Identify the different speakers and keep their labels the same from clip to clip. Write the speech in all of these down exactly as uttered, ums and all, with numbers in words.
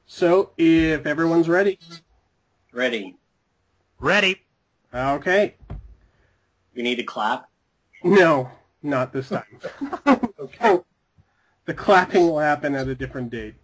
Speaker 1: So, if everyone's ready.
Speaker 2: Ready.
Speaker 3: Ready.
Speaker 1: Okay.
Speaker 2: You need to clap?
Speaker 1: No, not this time. Okay. The clapping will happen at a different date.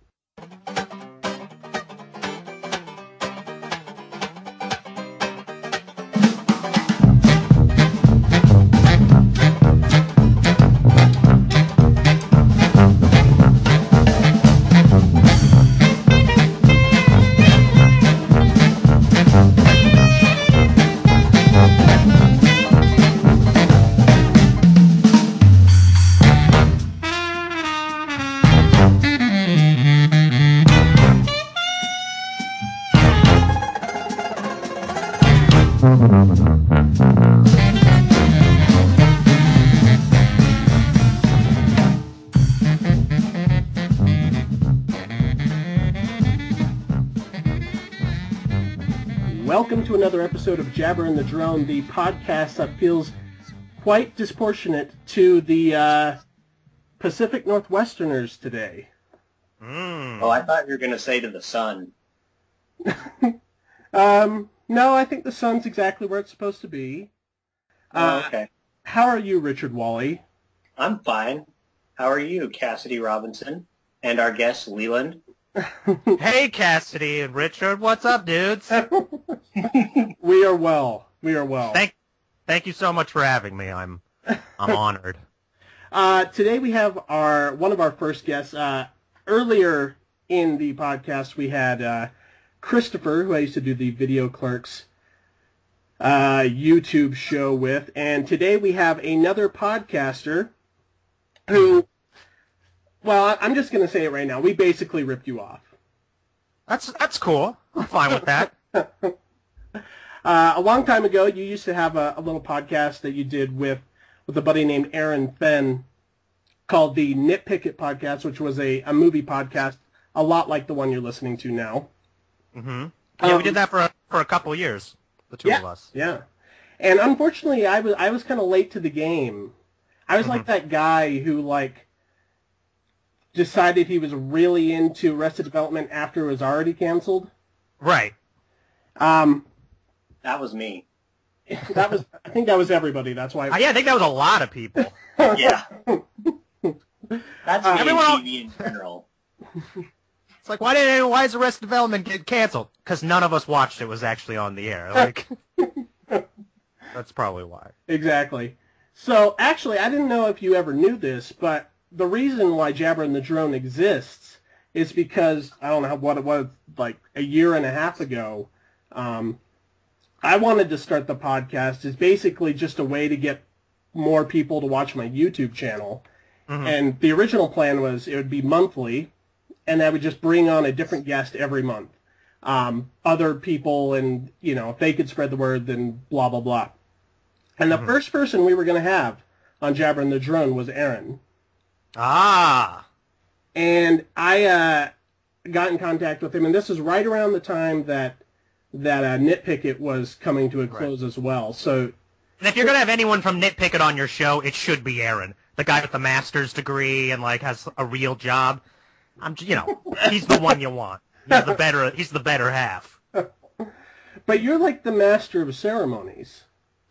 Speaker 1: Welcome to another episode of Jabber and the Drone, the podcast that feels quite disproportionate to the uh, Pacific Northwesterners today.
Speaker 3: Mm.
Speaker 2: Oh, I thought you were going to say to the sun.
Speaker 1: um, no, I think the sun's exactly where it's supposed to be.
Speaker 2: Uh, oh, okay.
Speaker 1: How are you, Richard Wally?
Speaker 2: I'm fine. How are you, Cassidy Robinson? And our guest, Leland?
Speaker 3: Hey, Cassidy and Richard. What's up, dudes?
Speaker 1: We are well. We are well.
Speaker 3: Thank, thank you so much for having me. I'm, I'm honored.
Speaker 1: Uh, today we have our one of our first guests. Uh, earlier in the podcast, we had uh, Christopher, who I used to do the Video Clerks uh, YouTube show with, and today we have another podcaster who, well, I'm just going to say it right now. We basically ripped you off.
Speaker 3: That's that's cool. I'm fine with that.
Speaker 1: Uh, a long time ago, you used to have a, a little podcast that you did with, with a buddy named Aaron Fenn called the Nitpick It Podcast, which was a, a movie podcast, a lot like the one you're listening to now.
Speaker 3: Mm-hmm. Yeah,
Speaker 1: um,
Speaker 3: we did that for a, for a couple of years, the two
Speaker 1: yeah,
Speaker 3: of us.
Speaker 1: Yeah. And unfortunately, I was I was kind of late to the game. I was mm-hmm. like that guy who, like, decided he was really into Arrested Development after it was already canceled.
Speaker 3: Right.
Speaker 1: Um...
Speaker 2: That was me.
Speaker 1: That was, I think that was everybody. That's why.
Speaker 3: Uh, yeah, I think that was a lot of people.
Speaker 2: Yeah. That's
Speaker 3: uh,
Speaker 2: me
Speaker 3: everyone
Speaker 2: in T V in general.
Speaker 3: It's like, why did why is Arrested Development get canceled? Because none of us watched it was actually on the air. Like, that's probably why.
Speaker 1: Exactly. So, actually, I didn't know if you ever knew this, but the reason why Jabber and the Drone exists is because, I don't know what it was, like a year and a half ago, um, I wanted to start the podcast as basically just a way to get more people to watch my YouTube channel. Mm-hmm. And the original plan was it would be monthly, and I would just bring on a different guest every month. Um, other people, and, you know, if they could spread the word, then blah, blah, blah. And the mm-hmm. first person we were going to have on Jabber and the Drone was Aaron.
Speaker 3: Ah!
Speaker 1: And I uh, got in contact with him, and this is right around the time that that uh, Nitpick It was coming to a close right. as well. So,
Speaker 3: and if you're going to have anyone from Nitpick It on your show, it should be Aaron, the guy with the master's degree and, like, has a real job. I'm, you know, he's the one you want. He's the better, he's the better half.
Speaker 1: But you're like the master of ceremonies.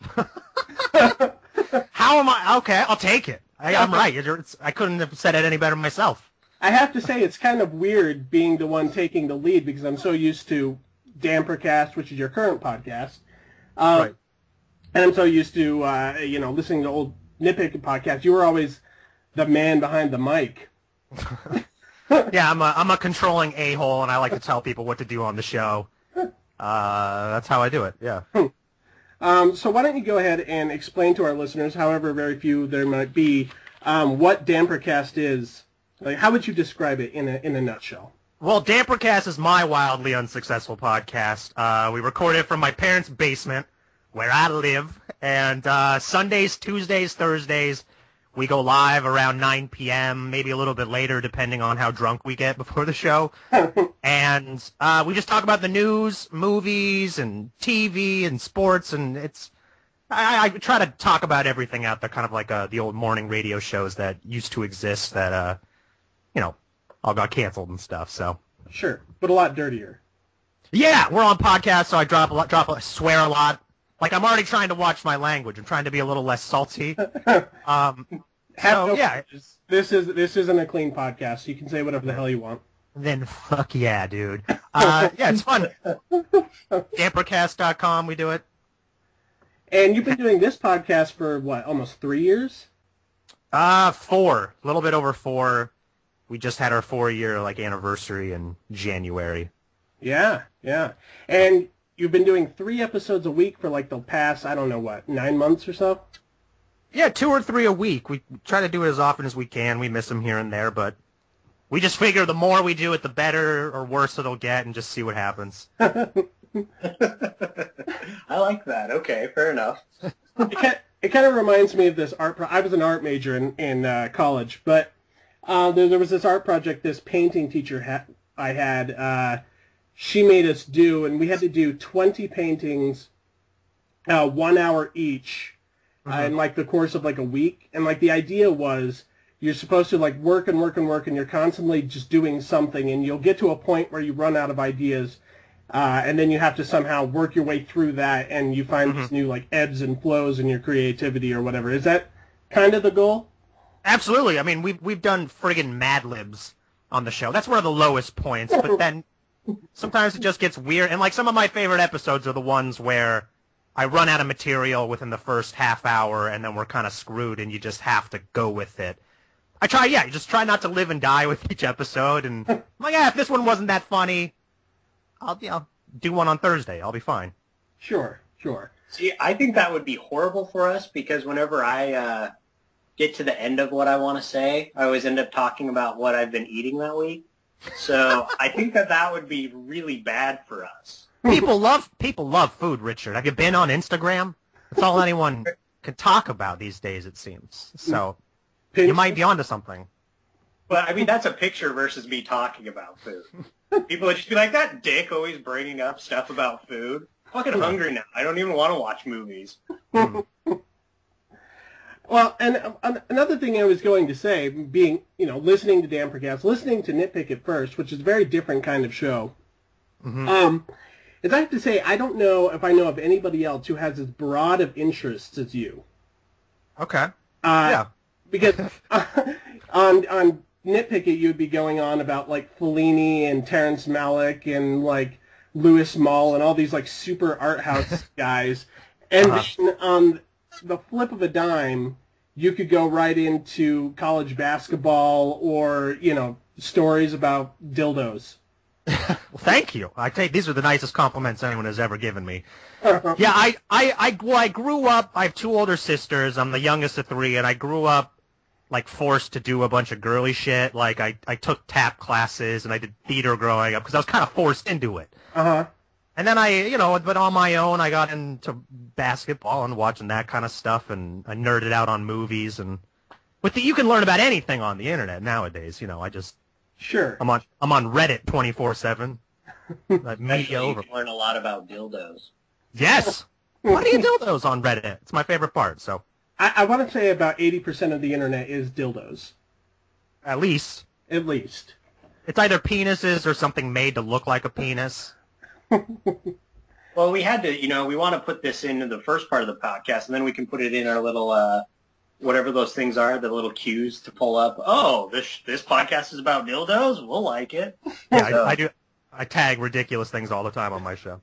Speaker 3: How am I? Okay, I'll take it. I, I'm right. It's, I couldn't have said it any better myself.
Speaker 1: I have to say, it's kind of weird being the one taking the lead because I'm so used to Dampercast, which is your current podcast, um, right. and I'm so used to uh, you know listening to old Nitpick It podcasts. You were always the man behind the mic.
Speaker 3: Yeah, I'm a I'm a controlling a-hole, and I like to tell people what to do on the show. Uh, that's how I do it. Yeah.
Speaker 1: Um, so why don't you go ahead and explain to our listeners, however very few there might be, um, what Dampercast is? Like, how would you describe it in a in a nutshell?
Speaker 3: Well, Dampercast is my wildly unsuccessful podcast. Uh, we record it from my parents' basement, where I live, and uh, Sundays, Tuesdays, Thursdays, we go live around nine p.m., maybe a little bit later, depending on how drunk we get before the show. And uh, we just talk about the news, movies, and T V, and sports, and it's... I, I try to talk about everything out there, kind of like uh, the old morning radio shows that used to exist that, uh, you know, all got canceled and stuff. So
Speaker 1: Sure, but a lot dirtier.
Speaker 3: Yeah, we're on podcast, so I drop a lot, drop a, swear a lot. Like, I'm already trying to watch my language. I'm trying to be a little less salty. Um,
Speaker 1: Have
Speaker 3: so,
Speaker 1: no
Speaker 3: yeah.
Speaker 1: worries. This is this isn't a clean podcast. You can say whatever the hell you want.
Speaker 3: Then fuck yeah, dude. Uh, yeah, it's fun. Dampercast dot com, we do it.
Speaker 1: And you've been doing this podcast for, what, almost three years?
Speaker 3: Uh, four. A little bit over four. We just had our four-year, like, anniversary in January.
Speaker 1: Yeah, yeah. And you've been doing three episodes a week for, like, the past, I don't know what, nine months or so?
Speaker 3: Yeah, two or three a week. We try to do it as often as we can. We miss them here and there, but we just figure the more we do it, the better or worse it'll get, and just see what happens.
Speaker 2: I like that. Okay, fair enough.
Speaker 1: it, kind of, it kind of reminds me of this art. Pro- I was an art major in in uh, college, but uh, there, there was this art project this painting teacher ha- I had. Uh, she made us do, and we had to do twenty paintings, uh, one hour each, uh,
Speaker 3: Mhm.
Speaker 1: in like the course of like a week. And like the idea was, you're supposed to like work and work and work, and you're constantly just doing something, and you'll get to a point where you run out of ideas. Uh, and then you have to somehow work your way through that, and you find
Speaker 3: Mhm.
Speaker 1: these new like ebbs and flows in your creativity or whatever. Is that kind of the goal?
Speaker 3: Absolutely. I mean, we've, we've done friggin' Mad Libs on the show. That's one of the lowest points, but then sometimes it just gets weird. And, like, some of my favorite episodes are the ones where I run out of material within the first half hour, and then we're kind of screwed, and you just have to go with it. I try, yeah, you just try not to live and die with each episode, and I'm like, yeah, if this one wasn't that funny, I'll, you know, do one on Thursday. I'll be fine.
Speaker 1: Sure, sure.
Speaker 2: See, I think that would be horrible for us because whenever I uh, get to the end of what I want to say, I always end up talking about what I've been eating that week. So I think that that would be really bad for us.
Speaker 3: People love people love food, Richard. Have you been on Instagram? That's all anyone can talk about these days, it seems. So
Speaker 1: Pinterest?
Speaker 3: you might be onto something.
Speaker 2: But, I mean, that's a picture versus me talking about food. People would just be like, that dick always bringing up stuff about food. I'm fucking hungry now. I don't even want to watch movies.
Speaker 3: Hmm.
Speaker 1: Well, and uh, another thing I was going to say, being, you know, listening to Dampercast, listening to Nitpick at First, which is a very different kind of show,
Speaker 3: Mhm.
Speaker 1: um, is I have to say, I don't know if I know of anybody else who has as broad of interests as you.
Speaker 3: Okay.
Speaker 1: Uh,
Speaker 3: Yeah.
Speaker 1: Because uh, on on Nitpick It, you'd be going on about, like, Fellini and Terrence Malick and, like, Louis Malle and all these, like, super art house guys. And
Speaker 3: Uh-huh.
Speaker 1: on the flip of a dime, you could go right into college basketball or, you know, stories about dildos.
Speaker 3: Well, thank you. I take these are the nicest compliments anyone has ever given me. Yeah, I, I, I, well, I grew up. I have two older sisters. I'm the youngest of three, and I grew up like forced to do a bunch of girly shit. Like I, I took tap classes and I did theater growing up because I was kind of forced into it.
Speaker 1: Uh-huh.
Speaker 3: And then I, you know, but on my own, I got into basketball and watching that kind of stuff, and I nerded out on movies. And with the, you can learn about anything on the internet nowadays. You know, I just,
Speaker 1: Sure.
Speaker 3: I'm on, I'm on Reddit twenty-four seven. Like media
Speaker 2: Actually,
Speaker 3: over.
Speaker 2: you can learn a lot about dildos.
Speaker 3: Yes. Why do you do those on Reddit? It's my favorite part. So
Speaker 1: I, I want to say about eighty percent of the internet is dildos,
Speaker 3: at least
Speaker 1: at least.
Speaker 3: it's either penises or something made to look like a penis.
Speaker 2: Well, we had to, you know, we want to put this into the first part of the podcast, and then we can put it in our little, uh, whatever those things are, the little cues to pull up. Oh, this this podcast is about dildos? We'll like it.
Speaker 3: Yeah,
Speaker 2: So-
Speaker 3: I, I do. I tag ridiculous things all the time on my show.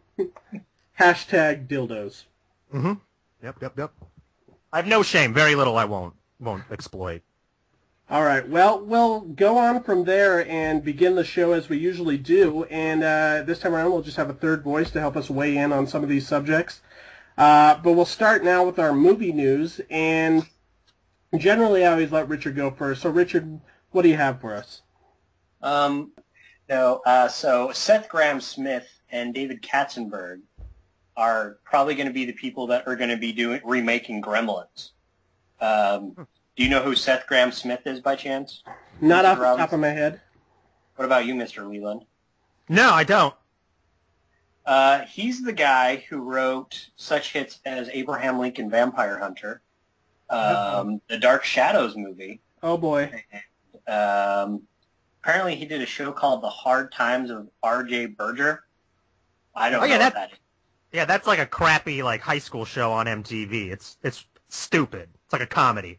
Speaker 1: Hashtag dildos.
Speaker 3: Mm-hmm. Yep, yep, yep. I have no shame. Very little I won't won't exploit.
Speaker 1: All right. Well, we'll go on from there and begin the show as we usually do. And uh, this time around, we'll just have a third voice to help us weigh in on some of these subjects. Uh, but we'll start now with our movie news. And generally, I always let Richard go first. So, Richard, what do you have for us?
Speaker 2: Um, no, uh, so Seth Graham-Smith and David Katzenberg are probably going to be the people that are going to be doing remaking Gremlins. Um, do you know who Seth Graham-Smith is by chance?
Speaker 1: Not
Speaker 2: Mister
Speaker 1: off the
Speaker 2: Robbins?
Speaker 1: top of my head.
Speaker 2: What about you, Mister Leland?
Speaker 3: No, I don't.
Speaker 2: Uh, he's the guy who wrote such hits as Abraham Lincoln Vampire Hunter, um, the Dark Shadows movie,
Speaker 1: Oh, boy.
Speaker 2: um, apparently he did a show called The Hard Times of R J Berger. I don't
Speaker 3: Oh, yeah,
Speaker 2: know what
Speaker 3: that-
Speaker 2: that is.
Speaker 3: Yeah, that's like a crappy like high school show on M T V. It's it's stupid. It's like a comedy.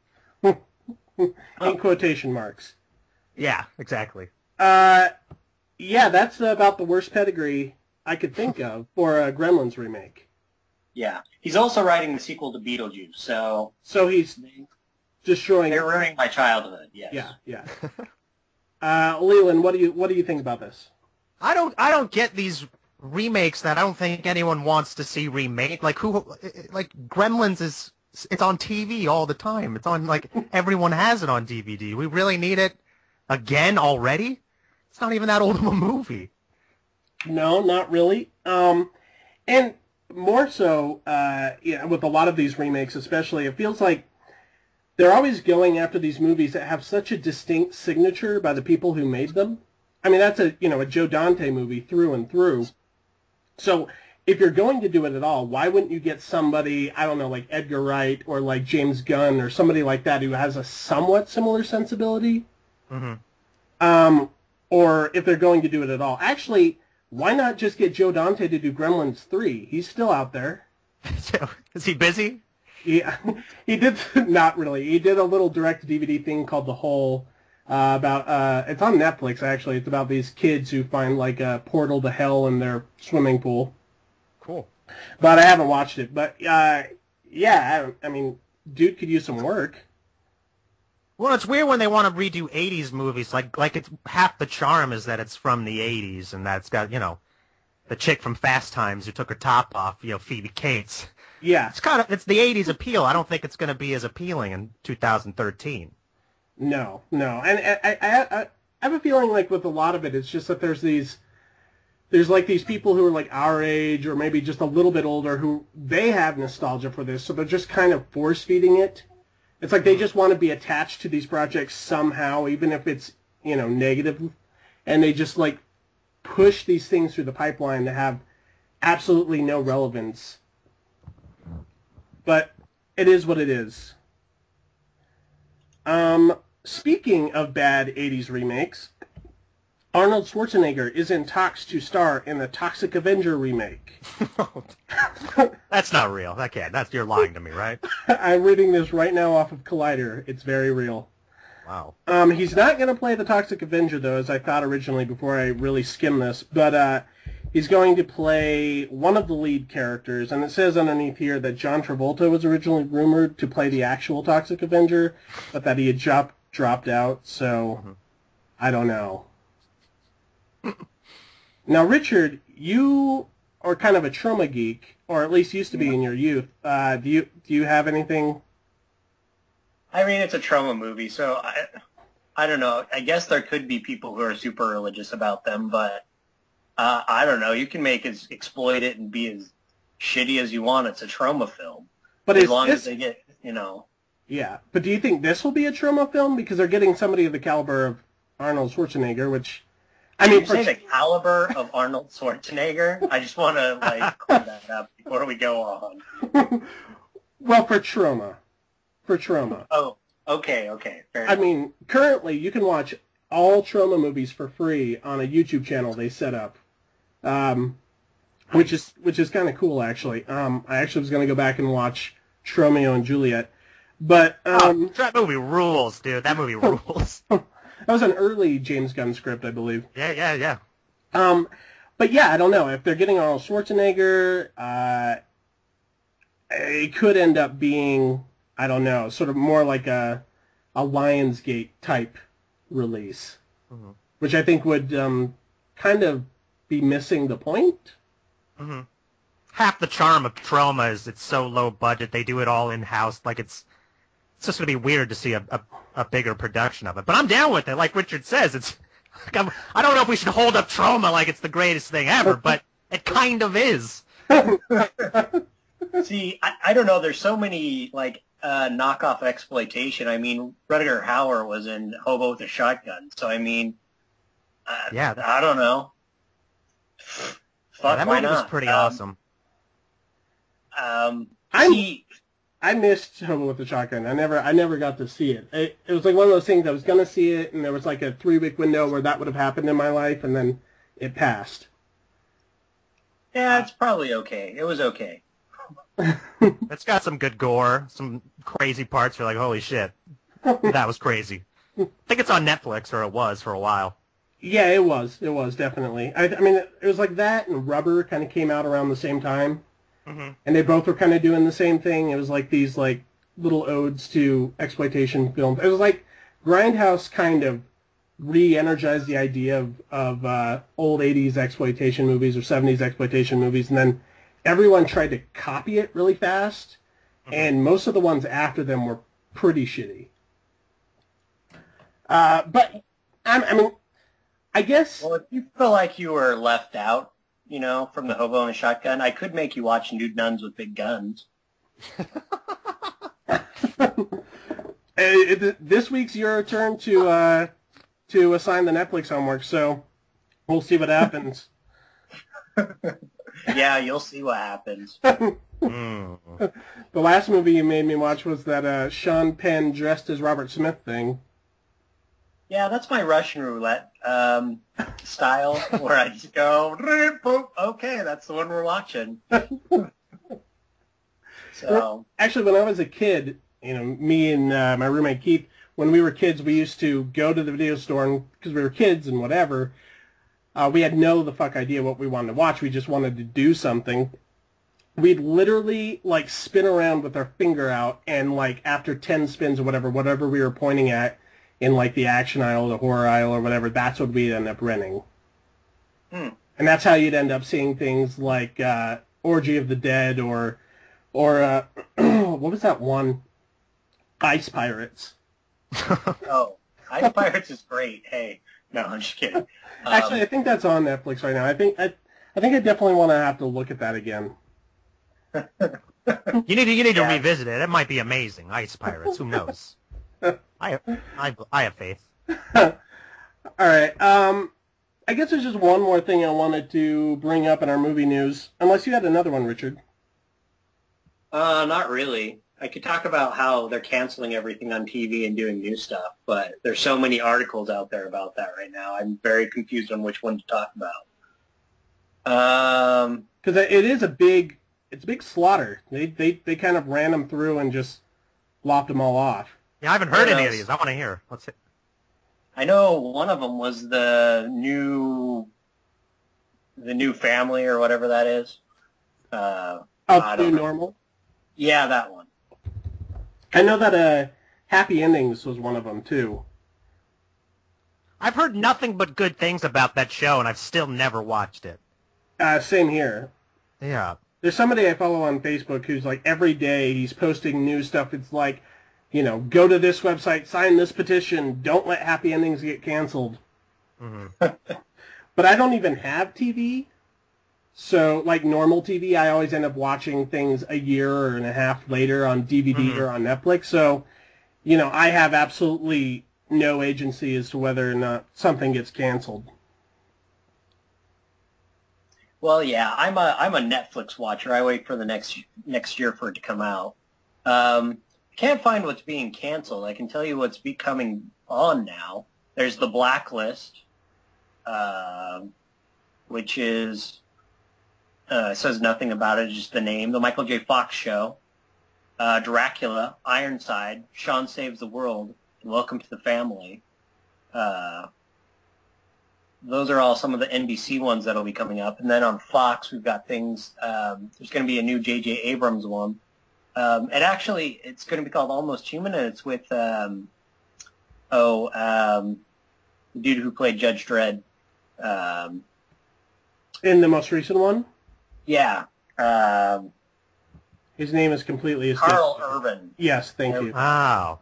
Speaker 1: In quotation marks.
Speaker 3: Yeah, exactly.
Speaker 1: Uh, yeah, that's about the worst pedigree I could think of for a Gremlins remake.
Speaker 2: Yeah. He's also writing the sequel to Beetlejuice, so
Speaker 1: So he's destroying.
Speaker 2: they're ruining my childhood, yes.
Speaker 1: Yeah, yeah. Uh, Leland, what do you what do you think about this?
Speaker 3: I don't I don't get these remakes that I don't think anyone wants to see remade. Like who like Gremlins is it's on T V all the time. It's on like everyone has it on D V D. We really need it again already? It's not even that old of a movie.
Speaker 1: No, not really. Um, and more so, uh, yeah, with a lot of these remakes, especially, it feels like they're always going after these movies that have such a distinct signature by the people who made them. I mean, that's a you know a Joe Dante movie through and through. So if you're going to do it at all, why wouldn't you get somebody, I don't know, like Edgar Wright or like James Gunn or somebody like that who has a somewhat similar sensibility?
Speaker 3: Mm-hmm.
Speaker 1: Um, or if they're going to do it at all. Actually, why not just get Joe Dante to do Gremlins three? He's still out there.
Speaker 3: Is he busy?
Speaker 1: Yeah, he did, not really. He did a little direct-to-D V D thing called The Hole, uh, about, uh, it's on Netflix, actually. It's about these kids who find, like, a portal to hell in their swimming pool.
Speaker 3: Cool.
Speaker 1: But I haven't watched it. But, uh, yeah, I, I mean, dude could use some work.
Speaker 3: Well, it's weird when they want to redo eighties movies. Like, like it's half the charm is that it's from the eighties, and that's got, you know, the chick from Fast Times who took her top off, you know, Phoebe Cates.
Speaker 1: Yeah.
Speaker 3: It's kind of, it's the eighties appeal. I don't think it's going to be as appealing in two thousand thirteen.
Speaker 1: No, no. And I, I, I, I have a feeling like with a lot of it, it's just that there's these, there's like these people who are like our age or maybe just a little bit older who they have nostalgia for this, so they're just kind of force-feeding it. It's like they just want to be attached to these projects somehow, even if it's, you know, negative, and they just like push these things through the pipeline that have absolutely no relevance. But it is what it is. Um, speaking of bad eighties remakes, Arnold Schwarzenegger is in talks to star in the Toxic Avenger remake.
Speaker 3: That's not real. That can't. That's you're lying to me, right?
Speaker 1: I'm reading this right now off of Collider. It's very real.
Speaker 3: Wow.
Speaker 1: Um, he's not going to play the Toxic Avenger, though, as I thought originally before I really skimmed this. But uh, he's going to play one of the lead characters, and it says underneath here that John Travolta was originally rumored to play the actual Toxic Avenger, but that he had drop, dropped out, so mm-hmm. I don't know. Now, Richard, you are kind of a trauma geek, or at least used to be in your youth. Uh, do you do you have anything?
Speaker 2: I mean, it's a trauma movie, so I, I don't know. I guess there could be people who are super religious about them, but uh, I don't know. You can make as exploit it and be as shitty as you want. It's a trauma film,
Speaker 1: but
Speaker 2: as long
Speaker 1: this,
Speaker 2: as they get, you know.
Speaker 1: Yeah, but do you think this will be a trauma film because they're getting somebody of the caliber of Arnold Schwarzenegger, which I mean,
Speaker 2: you say the caliber of Arnold Schwarzenegger? I just want to like clear that up before we go on.
Speaker 1: Well, for trauma, for trauma.
Speaker 2: Oh, okay, okay. Fair
Speaker 1: I
Speaker 2: enough.
Speaker 1: mean, currently you can watch all trauma movies for free on a YouTube channel they set up, um, which is which is kind of cool actually. Um, I actually was going to go back and watch Romeo and Juliet, but um,
Speaker 3: oh, that movie rules, dude. That movie rules.
Speaker 1: That was an early James Gunn script, I believe.
Speaker 3: Yeah, yeah, yeah.
Speaker 1: Um, but yeah, I don't know. If they're getting Arnold Schwarzenegger, uh, it could end up being, I don't know, sort of more like a a Lionsgate type release, mm-hmm. which I think would um, kind of be missing the point.
Speaker 3: Mm-hmm. Half the charm of Trauma is it's so low budget. They do it all in-house. Like it's it's just going to be weird to see a, a, a bigger production of it. But I'm down with it. Like Richard says, it's like I don't know if we should hold up Trauma like it's the greatest thing ever, but it kind of is.
Speaker 2: See, I, I don't know. There's so many like uh, knockoff exploitation. I mean, Rutger Hauer was in Hobo with a Shotgun. So I mean, uh,
Speaker 3: yeah,
Speaker 2: I don't know. Fuck,
Speaker 3: yeah, that
Speaker 2: why
Speaker 3: movie
Speaker 2: not?
Speaker 3: was pretty
Speaker 2: um,
Speaker 3: awesome.
Speaker 2: Um,
Speaker 1: I'm,
Speaker 2: see,
Speaker 1: I missed Hobo with the Shotgun. I never I never got to see it. it. It was like one of those things I was gonna see it, and there was like a three week window where that would have happened in my life, and then it passed.
Speaker 2: Yeah, it's probably okay. It was okay.
Speaker 3: It's got some good gore, some crazy parts. You're like, holy shit, that was crazy. I think it's on Netflix, or it was for a while.
Speaker 1: Yeah, it was. It was, definitely. I, I mean, it was like that and Rubber kind of came out around the same time. Mm-hmm. And they both were kind of doing the same thing. It was like these like little odes to exploitation films. It was like Grindhouse kind of re-energized the idea of, of uh, old eighties exploitation movies or seventies exploitation movies, and then everyone tried to copy it really fast, mm-hmm. and most of the ones after them were pretty shitty. Uh, but, I, I mean, I guess...
Speaker 2: Well, if you feel like you were left out, you know, from the Hobo and the Shotgun, I could make you watch Nude Nuns with Big Guns.
Speaker 1: This week's your turn to uh, to assign the Netflix homework, so we'll see what happens.
Speaker 2: Yeah, you'll see what happens.
Speaker 3: mm.
Speaker 1: The last movie you made me watch was that uh, Sean Penn dressed as Robert Smith thing.
Speaker 2: Yeah, that's my Russian roulette um, style, where I just go, okay, that's the one we're watching. So
Speaker 1: actually, when I was a kid, you know, me and uh, my roommate Keith, when we were kids, we used to go to the video store because we were kids and whatever. Uh, we had no the fuck idea what we wanted to watch. We just wanted to do something. We'd literally like spin around with our finger out, and like after ten spins or whatever, whatever we were pointing at in like the action aisle, the horror aisle, or whatever, that's what we'd end up renting.
Speaker 2: Hmm.
Speaker 1: And that's how you'd end up seeing things like uh, Orgy of the Dead or or uh, what was that one? Ice Pirates.
Speaker 2: Oh, Ice Pirates is great. Hey, no, I'm just kidding. Um,
Speaker 1: Actually, I think that's on Netflix right now. I think I, I think I definitely want to have to look at that again.
Speaker 3: You need to, you need
Speaker 2: Yeah.
Speaker 3: to revisit it. It might be amazing. Ice Pirates. Who knows? I, I, I have faith.
Speaker 1: All right. Um, I guess there's just one more thing I wanted to bring up in our movie news. Unless you had another one, Richard.
Speaker 2: Uh, not really. I could talk about how they're canceling everything on T V and doing new stuff, but there's so many articles out there about that right now. I'm very confused on which one to talk about. Um,
Speaker 1: Because it is a big, it's a big slaughter. They they they kind of ran them through and just lopped them all off.
Speaker 3: Yeah, I haven't heard
Speaker 2: What
Speaker 3: any of
Speaker 2: else?
Speaker 3: these. I want to hear. Let's hit.
Speaker 2: I know one of them was the new, the new family or whatever that is. Uh,
Speaker 1: Oh,
Speaker 2: I
Speaker 1: New
Speaker 2: don't know.
Speaker 1: Normal.
Speaker 2: Yeah, that one.
Speaker 1: I know that uh, Happy Endings was one of them too.
Speaker 3: I've heard nothing but good things about that show, and I've still never watched it.
Speaker 1: Uh, same here.
Speaker 3: Yeah.
Speaker 1: There's somebody I follow on Facebook who's like every day he's posting new stuff. It's like, you know, go to this website, sign this petition, don't let Happy Endings get canceled.
Speaker 3: Mm-hmm.
Speaker 1: But I don't even have T V. So, like normal T V, I always end up watching things a year and a half later on D V D
Speaker 3: Mm-hmm.
Speaker 1: or on Netflix. So, you know, I have absolutely no agency as to whether or not something gets canceled.
Speaker 2: Well, yeah, I'm a I'm a Netflix watcher. I wait for the next next year for it to come out. Um, can't find what's being canceled. I can tell you what's be coming on now. There's The Blacklist, um, which is uh, says nothing about it, just the name. The Michael J. Fox Show, uh, Dracula, Ironside, Sean Saves the World, and Welcome to the Family. Uh, Those are all some of the N B C ones that'll be coming up. And then on Fox, we've got things, um, there's going to be a new J J. Abrams one. Um, and actually, it's going to be called Almost Human, and it's with, um, oh, um, the dude who played Judge Dredd. Um,
Speaker 1: In the most recent one,
Speaker 2: yeah. Um,
Speaker 1: his name is completely escaped.
Speaker 2: Carl Urban.
Speaker 1: Yes, thank you.
Speaker 3: Wow.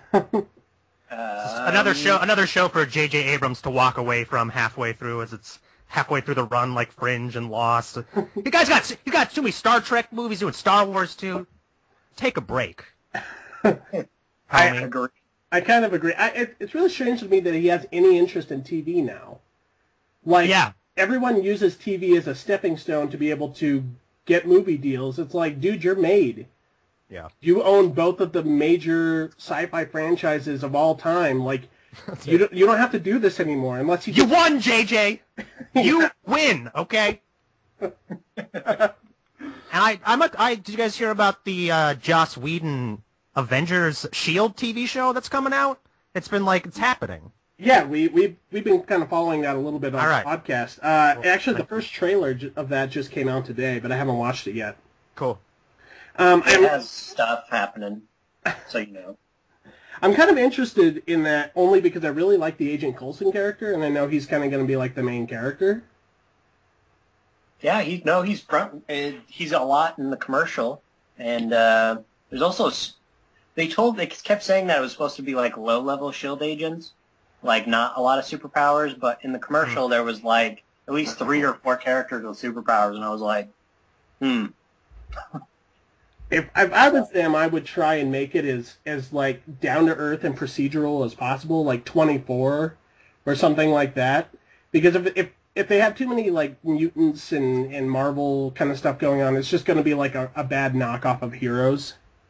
Speaker 2: Um,
Speaker 3: Another show, another show for J J. Abrams to walk away from halfway through, as it's halfway through the run, like Fringe and Lost. You guys got you got too many Star Trek movies, doing Star Wars too. Take a break.
Speaker 2: I
Speaker 3: Tommy.
Speaker 2: agree.
Speaker 1: I kind of agree. I, it, it's really strange to me that he has any interest in T V now. Like,
Speaker 3: Yeah.
Speaker 1: everyone uses T V as a stepping stone to be able to get movie deals. It's like, dude, you're made.
Speaker 3: Yeah.
Speaker 1: You own both of the major sci-fi franchises of all time. Like, you don't, you don't have to do this anymore unless you...
Speaker 3: You
Speaker 1: just...
Speaker 3: won, J J! You win, okay? And I, I'm a, I, did you guys hear about the uh, Joss Whedon Avengers Shield T V show that's coming out? It's been like, it's happening.
Speaker 1: Yeah, we, we, we've been kind of following that a little bit on
Speaker 3: All right.
Speaker 1: the podcast. Uh,
Speaker 3: Well,
Speaker 1: actually, the
Speaker 3: thank you.
Speaker 1: first trailer j- of that just came out today, but I haven't watched it yet.
Speaker 3: Cool.
Speaker 1: Um,
Speaker 2: It
Speaker 1: I'm,
Speaker 2: has stuff happening, so you know.
Speaker 1: I'm kind of interested in that only because I really like the Agent Coulson character, and I know he's kind of going to be like the main character.
Speaker 2: Yeah, he no, he's front. Uh, he's a lot in the commercial, and uh, there's also s- they told they kept saying that it was supposed to be like low level Shield agents, like not a lot of superpowers. But in the commercial, there was like at least three or four characters with superpowers, and I was like, hmm.
Speaker 1: If, if I was them, I would try and make it as, as like down to earth and procedural as possible, like twenty-four or something like that. Because if if if they have too many like mutants and, and Marvel kind of stuff going on, it's just going to be like a, a bad knockoff of Heroes.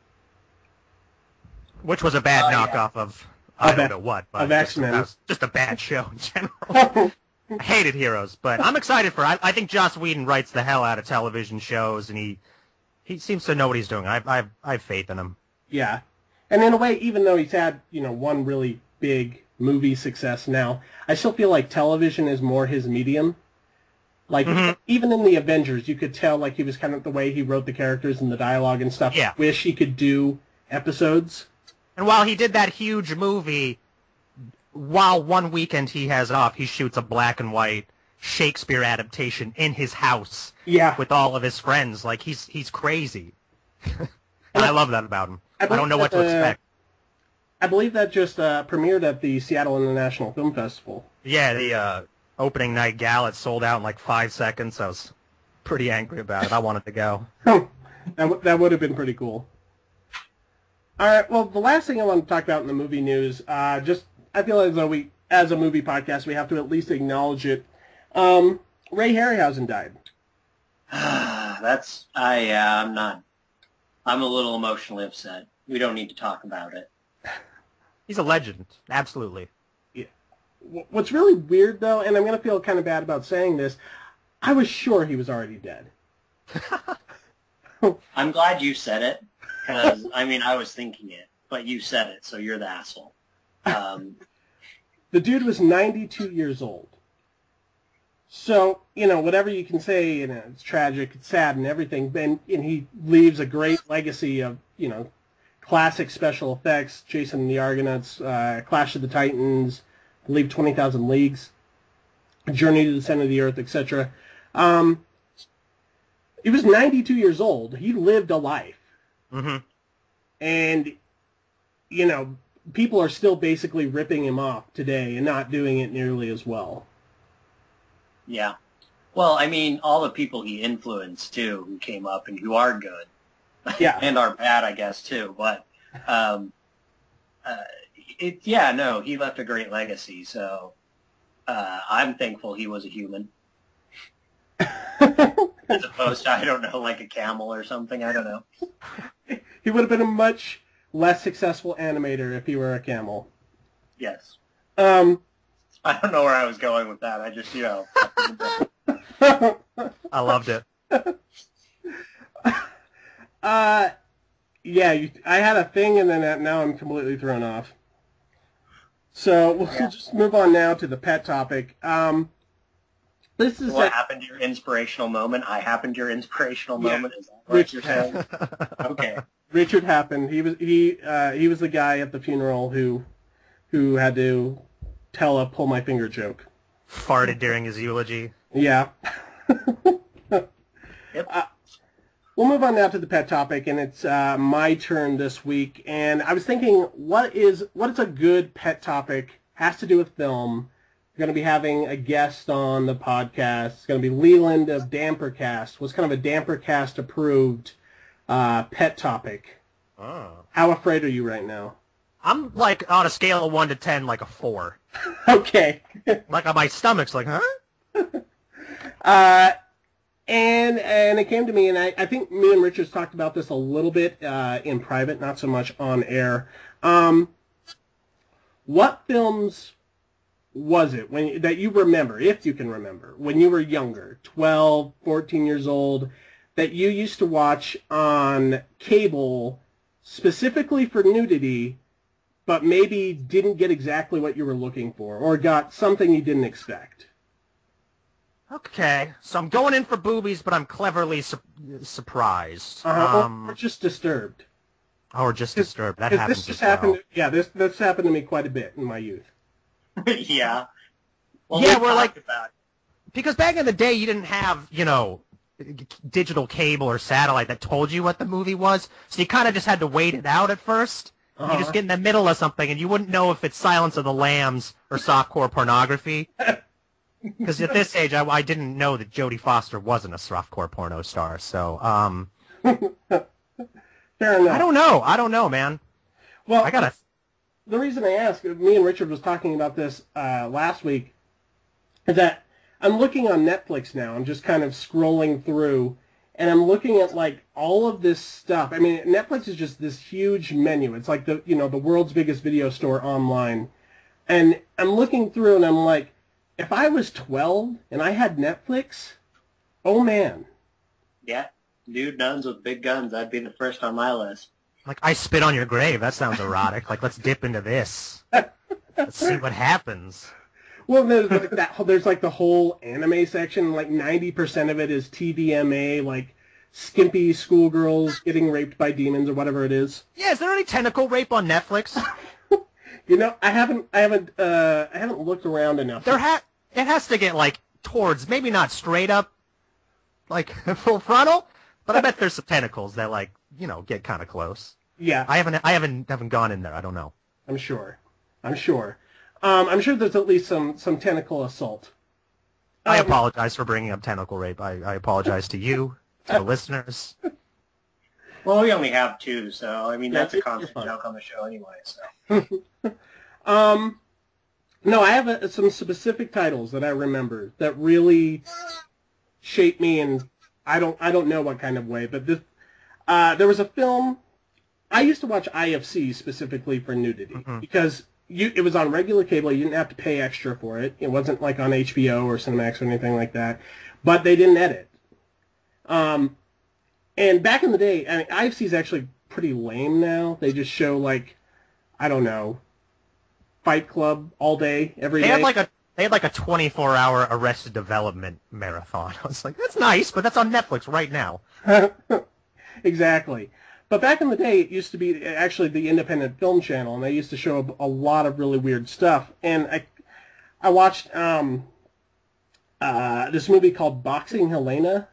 Speaker 3: Which was a bad
Speaker 2: Oh, yeah.
Speaker 3: knockoff of, I
Speaker 1: Of
Speaker 3: don't
Speaker 1: X-
Speaker 3: know what, but
Speaker 1: of
Speaker 3: just,
Speaker 1: X-Men.
Speaker 3: that was just a bad show in general. I hated Heroes, but I'm excited for it. I, I think Joss Whedon writes the hell out of television shows, and he he seems to know what he's doing. I I I have faith in him.
Speaker 1: Yeah. And in a way, even though he's had, you know, one really big movie success now, I still feel like television is more his medium. Like,
Speaker 3: Mhm.
Speaker 1: even in the Avengers, you could tell, like, he was kind of the way he wrote the characters and the dialogue and stuff.
Speaker 3: Yeah.
Speaker 1: Wish he could do episodes.
Speaker 3: And while he did that huge movie, while one weekend he has off, he shoots a black and white Shakespeare adaptation in his house
Speaker 1: Yeah.
Speaker 3: with all of his friends. Like, he's he's crazy. And I love that about him.
Speaker 1: I
Speaker 3: I, don't know what to
Speaker 1: believe that, uh,
Speaker 3: expect.
Speaker 1: I believe that just uh, premiered at the Seattle International Film Festival.
Speaker 3: Yeah, the uh, opening night gala, it sold out in like five seconds. I was pretty angry about it. I wanted to go.
Speaker 1: that, w- that would have been pretty cool. All right, well, the last thing I want to talk about in the movie news, uh, just I feel as though we, as a movie podcast, we have to at least acknowledge it. Um, Ray Harryhausen died.
Speaker 2: That's I. Yeah, I'm not. I'm a little emotionally upset. We don't need to talk about it.
Speaker 3: He's a legend. Absolutely.
Speaker 1: W- What's really weird, though, and I'm going to feel kind of bad about saying this, I was sure he was already dead.
Speaker 2: I'm glad you said it because I mean I was thinking it, but you said it, so you're the asshole. Um,
Speaker 1: The dude was ninety-two years old. So, you know, whatever you can say, you know, it's tragic, it's sad and everything, and, and he leaves a great legacy of, you know, classic special effects, Jason and the Argonauts, uh, Clash of the Titans, I believe twenty thousand Leagues, Journey to the Center of the Earth, et cetera. Um, he was ninety-two years old. He lived a life.
Speaker 3: Mm-hmm.
Speaker 1: And, you know, people are still basically ripping him off today and not doing it nearly as well.
Speaker 2: yeah. Well, I mean, all the people he influenced too, who came up and who are good,
Speaker 1: Yeah.
Speaker 2: and are bad, I guess too. But um, uh, it, yeah, no, he left a great legacy. So uh, I'm thankful he was a human, as opposed to I don't know, like a camel or something. I don't know.
Speaker 1: He would have been a much less successful animator if he were a camel.
Speaker 2: Yes.
Speaker 1: Um,
Speaker 2: I don't know where I was going with that. I just, you know.
Speaker 3: I loved it.
Speaker 1: uh, yeah, you, I had a thing, and then that, now I'm completely thrown off. So we'll
Speaker 2: Yeah.
Speaker 1: just move on now to the pet topic. Um, this is
Speaker 2: What
Speaker 1: a,
Speaker 2: happened to your inspirational moment? I happened to your inspirational
Speaker 1: Yeah.
Speaker 2: moment. Is that what
Speaker 1: Rich
Speaker 2: you're saying? Okay.
Speaker 1: Richard happened. He was he uh, he was the guy at the funeral who who had to tell a pull my finger joke.
Speaker 3: Farted during his eulogy.
Speaker 1: Yeah.
Speaker 2: Yep.
Speaker 1: Uh, we'll move on now to the pet topic, and it's uh, my turn this week. And I was thinking, what is what is a good pet topic? Has to do with film. We're going to be having a guest on the podcast. It's going to be Leland of Dampercast. Was kind of a Dampercast approved uh, pet topic.
Speaker 3: Oh.
Speaker 1: How afraid are you right now?
Speaker 3: I'm like on a scale of one to ten, like a four.
Speaker 1: Okay.
Speaker 3: Like my stomach's like, huh?
Speaker 1: Uh, And and it came to me, and I, I think me and Richards talked about this a little bit uh, in private, not so much on air. Um, what films was it when that you remember, if you can remember, when you were younger, twelve, fourteen years old, that you used to watch on cable specifically for nudity, but maybe didn't get exactly what you were looking for, or got something you didn't expect?
Speaker 3: Okay, so I'm going in for boobies, but I'm cleverly su- surprised.
Speaker 1: Uh-huh.
Speaker 3: Um,
Speaker 1: or just disturbed.
Speaker 3: or just disturbed. That
Speaker 1: Because
Speaker 3: happens
Speaker 1: this just
Speaker 3: as
Speaker 1: happened.
Speaker 3: well.
Speaker 1: Yeah, this this happened to me quite a bit in my youth.
Speaker 2: Yeah. Well,
Speaker 3: Yeah,
Speaker 2: we
Speaker 3: we're
Speaker 2: talked
Speaker 3: like-
Speaker 2: about
Speaker 3: Because back in the day, you didn't have, you know, digital cable or satellite that told you what the movie was, so you kind of just had to wait it out at first.
Speaker 1: Uh-huh.
Speaker 3: You just get in the middle of something, and you wouldn't know if it's Silence of the Lambs or softcore pornography. Because at this age, I, I didn't know that Jodie Foster wasn't a softcore porno star. So, um,
Speaker 1: Fair enough.
Speaker 3: I don't know. I don't know, man.
Speaker 1: Well,
Speaker 3: I gotta.
Speaker 1: the reason I ask, me and Richard was talking about this uh, last week, is that I'm looking on Netflix now. I'm just kind of scrolling through, and I'm looking at like all of this stuff. I mean, Netflix is just this huge menu. It's like the you know the world's biggest video store online, and I'm looking through, and I'm like, if I was twelve and I had Netflix, oh man.
Speaker 2: yeah, nude nuns with big guns. That'd be the first on my list.
Speaker 3: Like, I spit on your grave. That sounds erotic. Like, let's dip into this. Let's see what happens.
Speaker 1: Well, there's like that. There's like the whole anime section. Like ninety percent of it is T V M A, like skimpy schoolgirls getting raped by demons or whatever it is.
Speaker 3: Yeah, is there any tentacle rape on Netflix?
Speaker 1: You know, I haven't, I haven't, uh, I haven't looked around enough.
Speaker 3: There ha- it has to get, like, towards, maybe not straight up, like, full frontal, but I bet there's some tentacles that, like, you know, get kind of close.
Speaker 1: Yeah,
Speaker 3: I haven't, I haven't, haven't gone in there. I don't know.
Speaker 1: I'm sure. I'm sure. Um, I'm sure there's at least some some tentacle assault.
Speaker 3: I
Speaker 1: Um,
Speaker 3: apologize for bringing up tentacle rape. I, I apologize to you, to the listeners.
Speaker 2: Well, we only have two, so I mean
Speaker 1: Yeah,
Speaker 2: that's a
Speaker 1: it's
Speaker 2: constant
Speaker 1: fine.
Speaker 2: joke on the show anyway. So
Speaker 1: Um, no, I have a, some specific titles that I remember that really shaped me in I don't I don't know what kind of way, but this uh, there was a film. I used to watch I F C specifically for nudity
Speaker 3: Mhm.
Speaker 1: because you it was on regular cable. You didn't have to pay extra for it. It wasn't like on H B O or Cinemax or anything like that. But they didn't edit. Um, and back in the day, I mean, I F C is actually pretty lame now. They just show like I don't know. Fight Club all day, every
Speaker 3: They
Speaker 1: day.
Speaker 3: had like a, they had like a twenty-four hour Arrested Development marathon. I was like, that's nice, but that's on Netflix right now.
Speaker 1: Exactly. But back in the day, it used to be actually the Independent Film Channel, and they used to show a, a lot of really weird stuff. And I, I watched um, uh, this movie called Boxing Helena.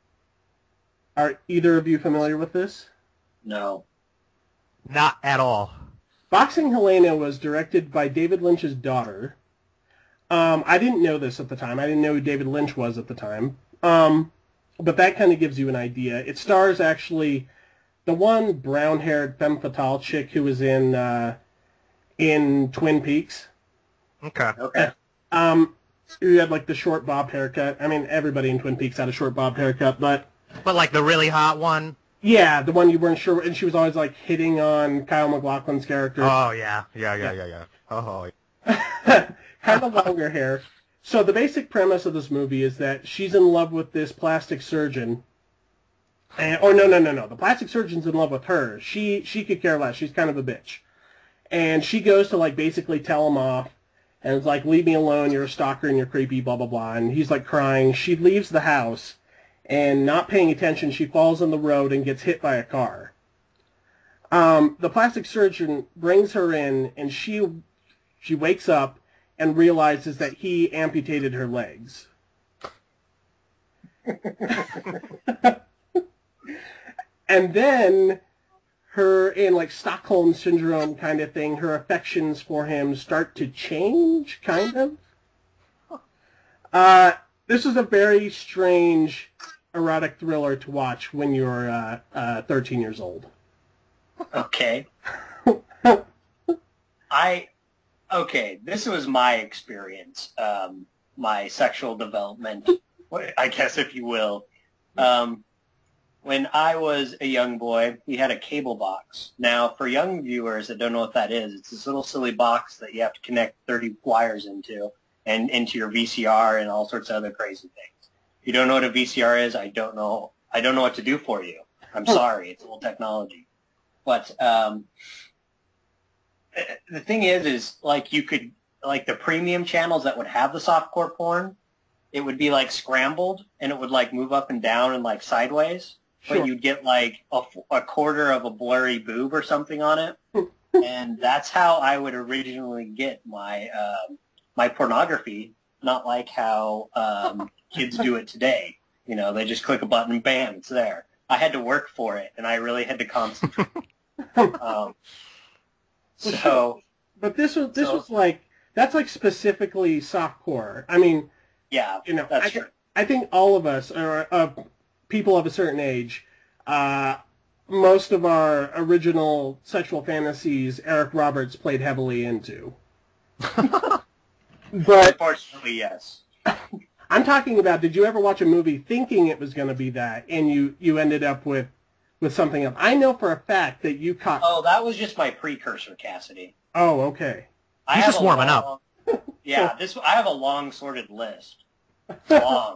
Speaker 1: Are either of you familiar with this?
Speaker 2: no,
Speaker 3: Not at all.
Speaker 1: Boxing Helena was directed by David Lynch's daughter. Um, I didn't know this at the time. I didn't know who David Lynch was at the time. Um, but that kind of gives you an idea. It stars actually the one brown-haired femme fatale chick who was in uh, in Twin Peaks.
Speaker 3: Okay.
Speaker 2: okay,
Speaker 1: Um, who had like the short bob haircut. I mean, everybody in Twin Peaks had a short bob haircut, but
Speaker 3: But like the really hot one?
Speaker 1: yeah, the one you weren't sure. And she was always like hitting on Kyle MacLachlan's character.
Speaker 3: Oh, yeah. Yeah, yeah, yeah, yeah. Oh, yeah.
Speaker 1: Kind of longer hair. So the basic premise of this movie is that she's in love with this plastic surgeon. And, or no, no, no, no. The plastic surgeon's in love with her. She she could care less. She's kind of a bitch. And she goes to like basically tell him off. And it's like, leave me alone. You're a stalker and you're creepy, blah, blah, blah. And he's like crying. She leaves the house. And not paying attention, she falls on the road and gets hit by a car. Um, the plastic surgeon brings her in, and she she wakes up and realizes that he amputated her legs. And then her, in like Stockholm Syndrome kind of thing, her affections for him start to change, kind of. Uh, this is a very strange erotic thriller to watch when you're uh, uh, thirteen years old.
Speaker 2: okay. I okay. This was my experience, um, my sexual development, I guess, if you will. Um, when I was a young boy, we had a cable box. Now, for young viewers that don't know what that is, it's this little silly box that you have to connect thirty wires into and into your V C R and all sorts of other crazy things. If you don't know what a V C R is, I don't know. I don't know what to do for you. I'm sorry. It's old technology. But um, the thing is, is like you could, like the premium channels that would have the softcore porn, it would be like scrambled and it would like move up and down and like sideways.
Speaker 1: Sure.
Speaker 2: But you'd get like a, a quarter of a blurry boob or something on it. And that's how I would originally get my uh, my pornography, not like how um, kids do it today. You know, they just click a button and bam, it's there. I had to work for it, and I really had to concentrate. um, so,
Speaker 1: but this was this
Speaker 2: so,
Speaker 1: was like that's like specifically softcore. I mean,
Speaker 2: yeah,
Speaker 1: you know,
Speaker 2: that's
Speaker 1: I,
Speaker 2: true.
Speaker 1: I think all of us are uh, people of a certain age. Uh, most of our original sexual fantasies, Eric Roberts played heavily into. But
Speaker 2: unfortunately, yes.
Speaker 1: I'm talking about, did you ever watch a movie thinking it was going to be that, and you, you ended up with, with something else? I know for a fact that you caught...
Speaker 2: Oh, that was just my precursor, Cassidy.
Speaker 1: Oh, okay.
Speaker 2: I
Speaker 3: He's
Speaker 2: have
Speaker 3: just
Speaker 2: a
Speaker 3: warming
Speaker 2: long,
Speaker 3: up.
Speaker 2: Yeah, this I have a long, sorted list. Long.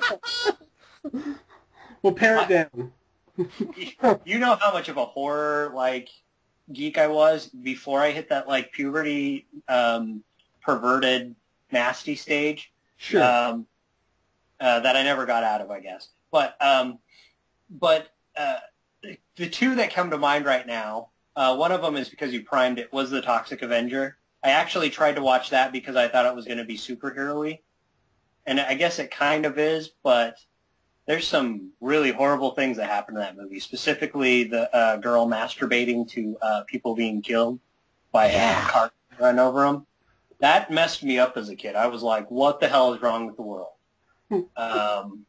Speaker 1: Well, pare it down.
Speaker 2: You know how much of a horror, like, geek I was before I hit that, like, puberty, um, perverted, nasty stage?
Speaker 1: Sure.
Speaker 2: Um, uh, that I never got out of, I guess. But, um, but, uh, the two that come to mind right now, uh, one of them is because you primed it, was The Toxic Avenger. I actually tried to watch that because I thought it was going to be superhero-y. And I guess it kind of is, but there's some really horrible things that happen in that movie, specifically the uh, girl masturbating to uh, people being killed by
Speaker 3: Yeah.
Speaker 2: a car run over them. That messed me up as a kid. I was like, what the hell is wrong with the world? um,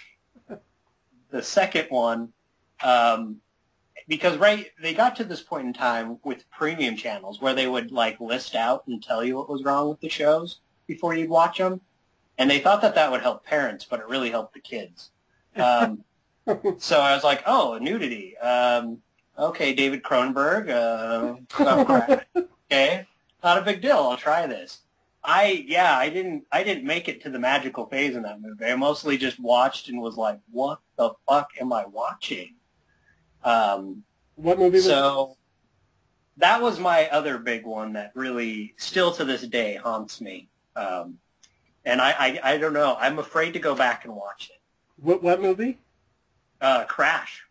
Speaker 2: the second one, um, because right, they got to this point in time with premium channels where they would like list out and tell you what was wrong with the shows before you'd watch them, and they thought that that would help parents, but it really helped the kids. Um, so I was like, oh, nudity. Um, okay, David Cronenberg. Uh, oh, crap. Okay, not a big deal. I'll try this. I yeah, I didn't I didn't make it to the magical phase in that movie. I mostly just watched and was like, what the fuck am I watching? Um,
Speaker 1: what movie was
Speaker 2: so that was my other big one that really still to this day haunts me. Um, and I, I I don't know. I'm afraid to go back and watch it.
Speaker 1: What what movie?
Speaker 2: Uh, Crash.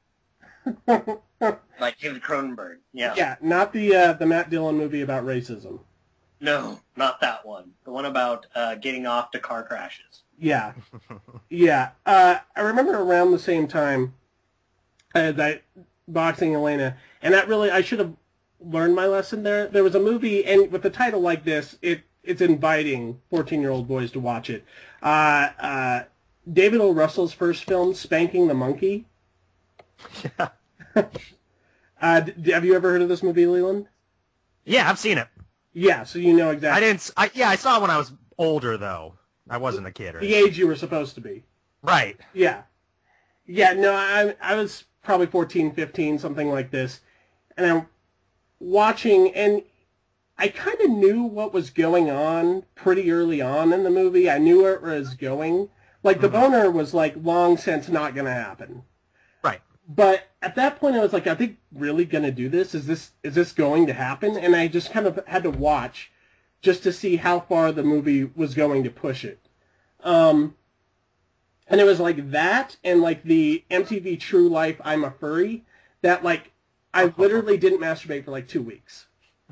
Speaker 2: Like David Cronenberg. Yeah.
Speaker 1: Yeah, not the uh, the Matt Dillon movie about racism.
Speaker 2: No, not that one. The one about uh, getting off to car crashes.
Speaker 1: Yeah, yeah. Uh, I remember around the same time uh, that boxing Elena, and that really I should have learned my lesson there. There was a movie, and with a title like this, it it's inviting fourteen-year-old boys to watch it. Uh, uh, David O. Russell's first film, Spanking the Monkey.
Speaker 3: Yeah.
Speaker 1: uh, d- have you ever heard of this movie, Leland?
Speaker 3: Yeah, I've seen it.
Speaker 1: Yeah, so you know exactly.
Speaker 3: I didn't. I, yeah, I saw it when I was older, though. I wasn't a kid. Or
Speaker 1: the age you were supposed to be.
Speaker 3: Right.
Speaker 1: Yeah. Yeah, no, I I was probably fourteen, fifteen, something like this. And I'm watching, and I kind of knew what was going on pretty early on in the movie. I knew where it was going. Like, the
Speaker 3: Mm-hmm.
Speaker 1: boner was, like, long since not going to happen.
Speaker 3: Right.
Speaker 1: But at that point, I was like, are they really going to do this? Is this is this going to happen? And I just kind of had to watch just to see how far the movie was going to push it. Um, and it was like that and, like, the M T V True Life I'm a Furry that, like, I literally didn't masturbate for, like, two weeks.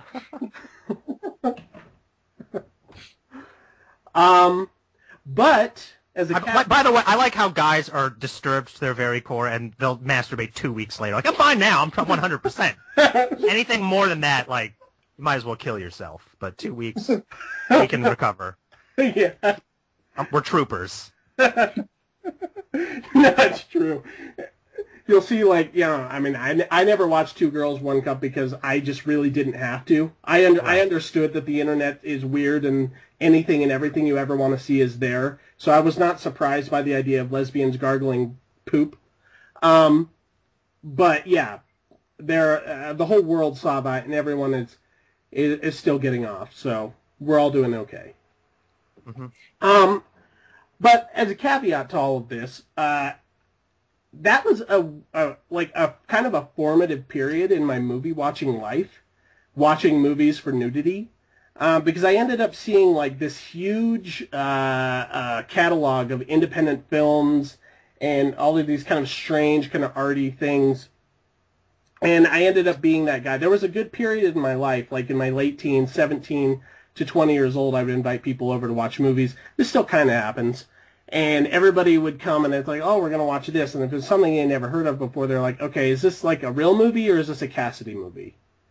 Speaker 1: um, but... As a
Speaker 3: I,
Speaker 1: cat-
Speaker 3: by the way, I like how guys are disturbed to their very core, and they'll masturbate two weeks later. Like, I'm fine now. I'm one hundred percent. Anything more than that, like, you might as well kill yourself. But two weeks, we can recover.
Speaker 1: Yeah.
Speaker 3: Um, we're troopers.
Speaker 1: That's true. You'll see, like, you know, I mean, I, I never watched Two Girls, One Cup because I just really didn't have to. I un- I understood that the internet is weird and anything and everything you ever want to see is there. So I was not surprised by the idea of lesbians gargling poop. Um, but yeah, there uh, the whole world saw that, and everyone is, is is still getting off. So we're all doing okay.
Speaker 3: Mm-hmm.
Speaker 1: Um, but as a caveat to all of this, uh, that was a, a like a kind of a formative period in my movie watching life, watching movies for nudity. Uh, because I ended up seeing like this huge uh, uh, catalog of independent films and all of these kind of strange, kind of arty things. And I ended up being that guy. There was a good period in my life, like in my late teens, seventeen to twenty years old, I would invite people over to watch movies. This still kind of happens. And everybody would come and it's like, oh, we're going to watch this. And if it's something they never heard of before, they're like, okay, is this like a real movie or is this a Cassidy movie?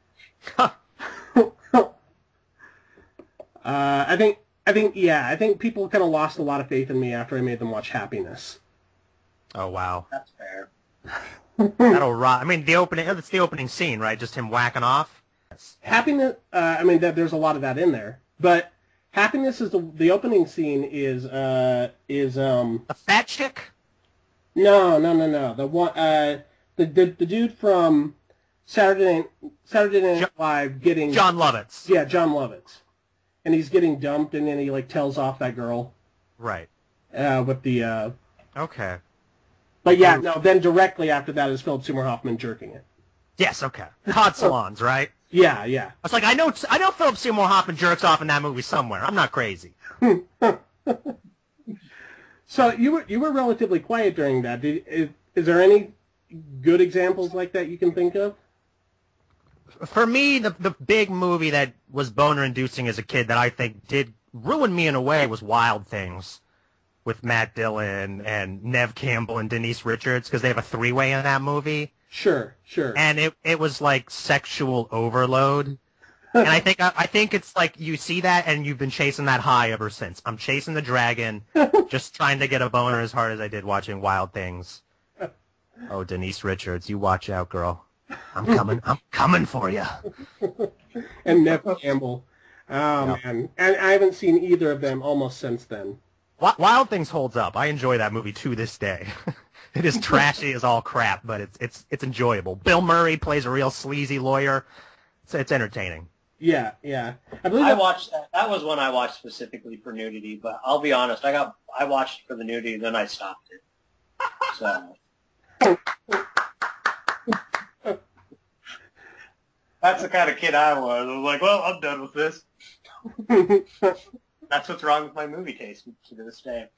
Speaker 1: Uh, I think, I think, yeah, I think people kind of lost a lot of faith in me after I made them watch Happiness.
Speaker 3: Oh wow,
Speaker 2: That's fair.
Speaker 3: that'll rock. I mean, the opening, it's the opening scene, right? Just him whacking off.
Speaker 1: Happiness, uh, I mean, th- there's a lot of that in there, but Happiness is the the opening scene is uh is um
Speaker 3: A fat chick?
Speaker 1: no no no no the one uh the the, the dude from Saturday Night, Saturday Night
Speaker 3: Jo-
Speaker 1: Live getting
Speaker 3: John Lovitz.
Speaker 1: yeah John Lovitz. And he's getting dumped, and then he like tells off that girl,
Speaker 3: Right.
Speaker 1: uh, with the. Uh...
Speaker 3: Okay.
Speaker 1: But yeah, no. Then directly after that is Philip Seymour Hoffman jerking it.
Speaker 3: Yes. Okay. Hot salons, right?
Speaker 1: Yeah, yeah.
Speaker 3: I was like, I know, I know Philip Seymour Hoffman jerks off in that movie somewhere. I'm not crazy.
Speaker 1: So you were you were relatively quiet during that. Did, is, is there any good examples like that you can think of?
Speaker 3: For me, the the big movie that was boner-inducing as a kid that I think did ruin me in a way was Wild Things, with Matt Dillon and Nev Campbell and Denise Richards, because they have a three-way in that movie.
Speaker 1: Sure, sure.
Speaker 3: And it it was like sexual overload. And I think I, I think it's like you see that and you've been chasing that high ever since. I'm chasing the dragon, just trying to get a boner as hard as I did watching Wild Things. Oh, Denise Richards, you watch out, girl. I'm coming. I'm coming for you.
Speaker 1: And Nev Campbell. Oh,
Speaker 3: Yep.
Speaker 1: man. And I haven't seen either of them almost since then.
Speaker 3: Wild Things holds up. I enjoy that movie to this day. It is trashy as all crap, but it's it's it's enjoyable. Bill Murray plays a real sleazy lawyer. It's, it's entertaining.
Speaker 1: Yeah, yeah. I believe
Speaker 2: I
Speaker 1: that-
Speaker 2: watched that. That was one I watched specifically for nudity, but I'll be honest, I got I watched it for the nudity, then I stopped it. So that's the kind of kid I was. I was like, well, I'm done with this. That's what's wrong with my movie taste to this day.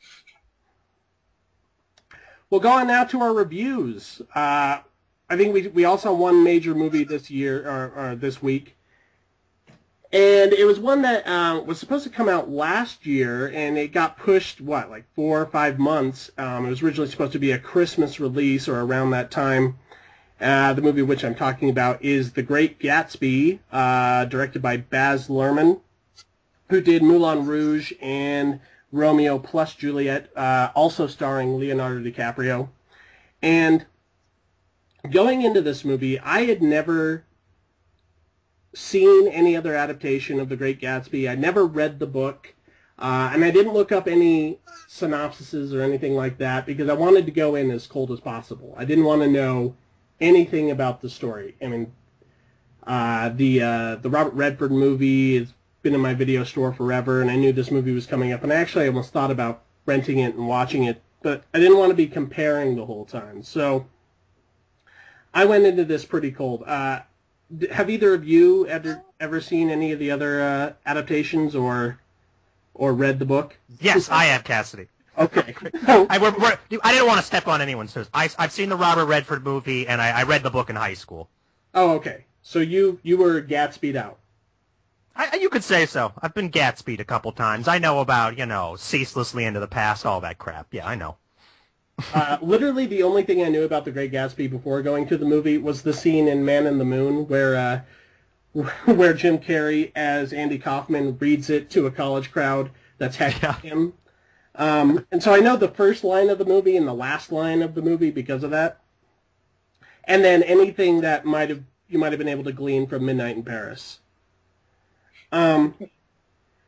Speaker 1: We'll go on now to our reviews. Uh, I think we we all saw one major movie this year or, or this week, and it was one that uh, was supposed to come out last year, and it got pushed what like four or five months. Um, it was originally supposed to be a Christmas release or around that time. Uh, the movie which I'm talking about is The Great Gatsby, uh, directed by Baz Luhrmann, who did Moulin Rouge and Romeo plus Juliet, uh, also starring Leonardo DiCaprio. And going into this movie, I had never seen any other adaptation of The Great Gatsby. I never read the book, uh, and I didn't look up any synopsises or anything like that because I wanted to go in as cold as possible. I didn't want to know anything about the story. I mean, uh, the uh, the Robert Redford movie has been in my video store forever, and I knew this movie was coming up, and I actually almost thought about renting it and watching it, but I didn't want to be comparing the whole time. So I went into this pretty cold. Uh, d- have either of you ever ever seen any of the other uh, adaptations or or read the book?
Speaker 3: Yes, I have, Cassidy.
Speaker 1: Okay.
Speaker 3: I, we're, we're, I didn't want to step on anyone's toes. I, I've seen the Robert Redford movie, and I, I read the book in high school.
Speaker 1: Oh, okay. So you you were Gatsby'd out.
Speaker 3: I, you could say so. I've been Gatsby'd a couple times. I know about, you know, Ceaselessly Into the Past, all that crap. Yeah, I know.
Speaker 1: Uh, literally, the only thing I knew about The Great Gatsby before going to the movie was the scene in Man in the Moon where uh, where Jim Carrey as Andy Kaufman reads it to a college crowd that's heckling
Speaker 3: Yeah.
Speaker 1: him. Um, and so I know the first line of the movie and the last line of the movie because of that. And then anything that might have you might have been able to glean from Midnight in Paris. Um,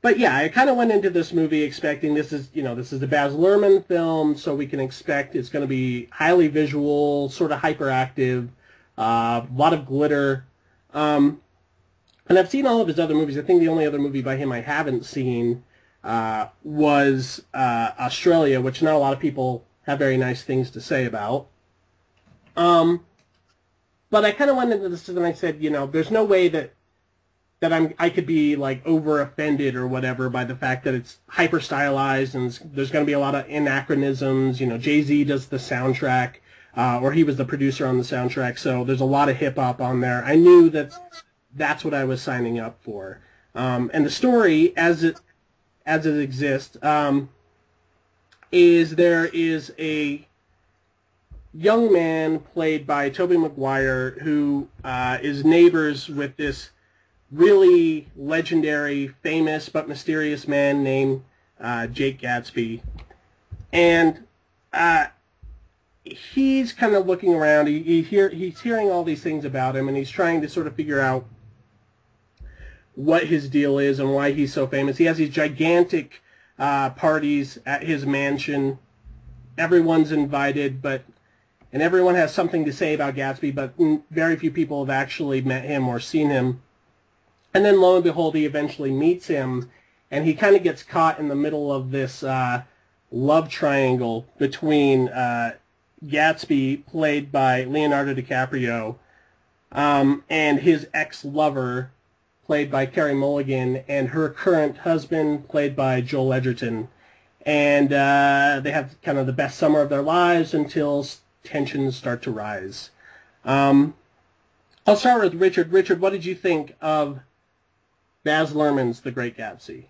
Speaker 1: but yeah, I kind of went into this movie expecting this is, you know, this is the Baz Luhrmann film, so we can expect it's going to be highly visual, sort of hyperactive, a uh, lot of glitter. Um, and I've seen all of his other movies. I think the only other movie by him I haven't seen uh, was uh, Australia, which not a lot of people have very nice things to say about. Um, but I kind of went into this and I said, you know, there's no way that that I'm I could be like over offended or whatever by the fact that it's hyper stylized and there's going to be a lot of anachronisms. You know, Jay-Z does the soundtrack, uh, or he was the producer on the soundtrack, so there's a lot of hip hop on there. I knew that that's what I was signing up for. Um, and the story, as it as it exists, um, is there is a young man played by Tobey Maguire who uh, is neighbors with this really legendary, famous, but mysterious man named uh, Jake Gatsby. And uh, he's kind of looking around. He, he hear, he's hearing all these things about him, and he's trying to sort of figure out what his deal is and why he's so famous. He has these gigantic uh, parties at his mansion. Everyone's invited, but and everyone has something to say about Gatsby, but very few people have actually met him or seen him. And then, lo and behold, he eventually meets him, and he kind of gets caught in the middle of this uh, love triangle between uh, Gatsby, played by Leonardo DiCaprio, um, and his ex-lover, played by Carey Mulligan, and her current husband, played by Joel Edgerton. And uh, they have kind of the best summer of their lives until tensions start to rise. Um, I'll start with Richard. Richard, what did you think of Baz Luhrmann's The Great Gatsby?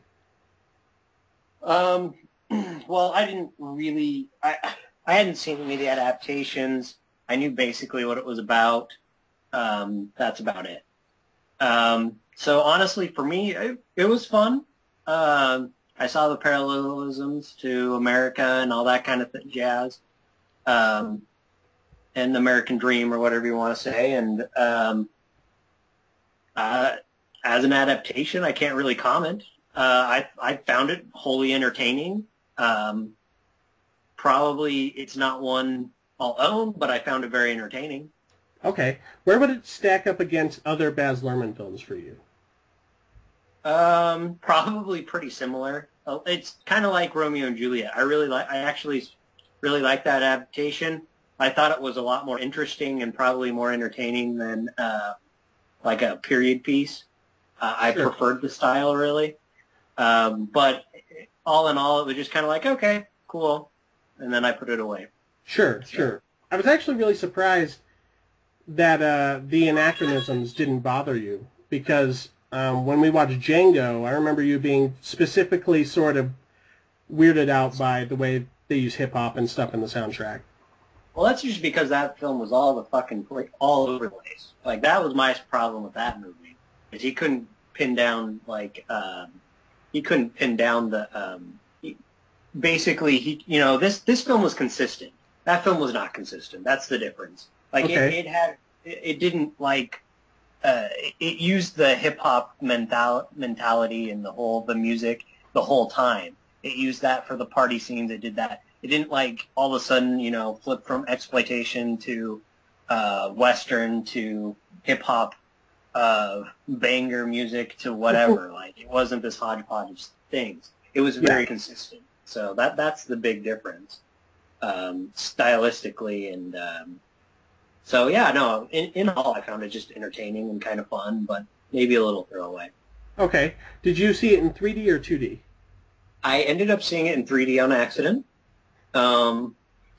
Speaker 2: Um, well, I didn't really, I, I hadn't seen any of the adaptations. I knew basically what it was about. Um, that's about it. Um, so honestly, for me, it, it was fun. Um, I saw the parallelisms to America and all that kind of th- jazz. Um, and the American Dream, or whatever you want to say. And um, uh, as an adaptation, I can't really comment. Uh, I I found it wholly entertaining. Um, probably it's not one I'll own, but I found it very entertaining.
Speaker 1: Okay. Where would it stack up against other Baz Luhrmann films for you?
Speaker 2: Um, probably pretty similar. It's kind of like Romeo and Juliet. I really like. I actually really like that adaptation. I thought it was a lot more interesting and probably more entertaining than uh, like a period piece. Uh, I sure. preferred the style, really. Um, but all in all, it was just kind of like, okay, cool. And then I put it away.
Speaker 1: Sure, so. sure. I was actually really surprised that uh, the anachronisms didn't bother you, because um, when we watched Django, I remember you being specifically sort of weirded out by the way they use hip-hop and stuff in the soundtrack.
Speaker 2: Well, that's just because that film was all the fucking like, all over the place. Like, that was my problem with that movie, is he couldn't pin down like um, he couldn't pin down the um, he, basically he you know this this film was consistent. That film was not consistent. That's the difference. Like okay. it, it had it, it didn't like uh, it, it used the hip hop mental mentality and the whole the music the whole time. It used that for the party scenes. It did that. It didn't like all of a sudden, you know, flip from exploitation to uh, Western to hip hop, uh, banger music to whatever. Like, it wasn't this hodgepodge of things. It was very yeah. consistent. So that that's the big difference, um, stylistically. And um, so, yeah, no, in, in all, I found it just entertaining and kind of fun, but maybe a little throwaway. Okay.
Speaker 1: Did you see it in three D or two D?
Speaker 2: I ended up seeing it in three D on accident. Um,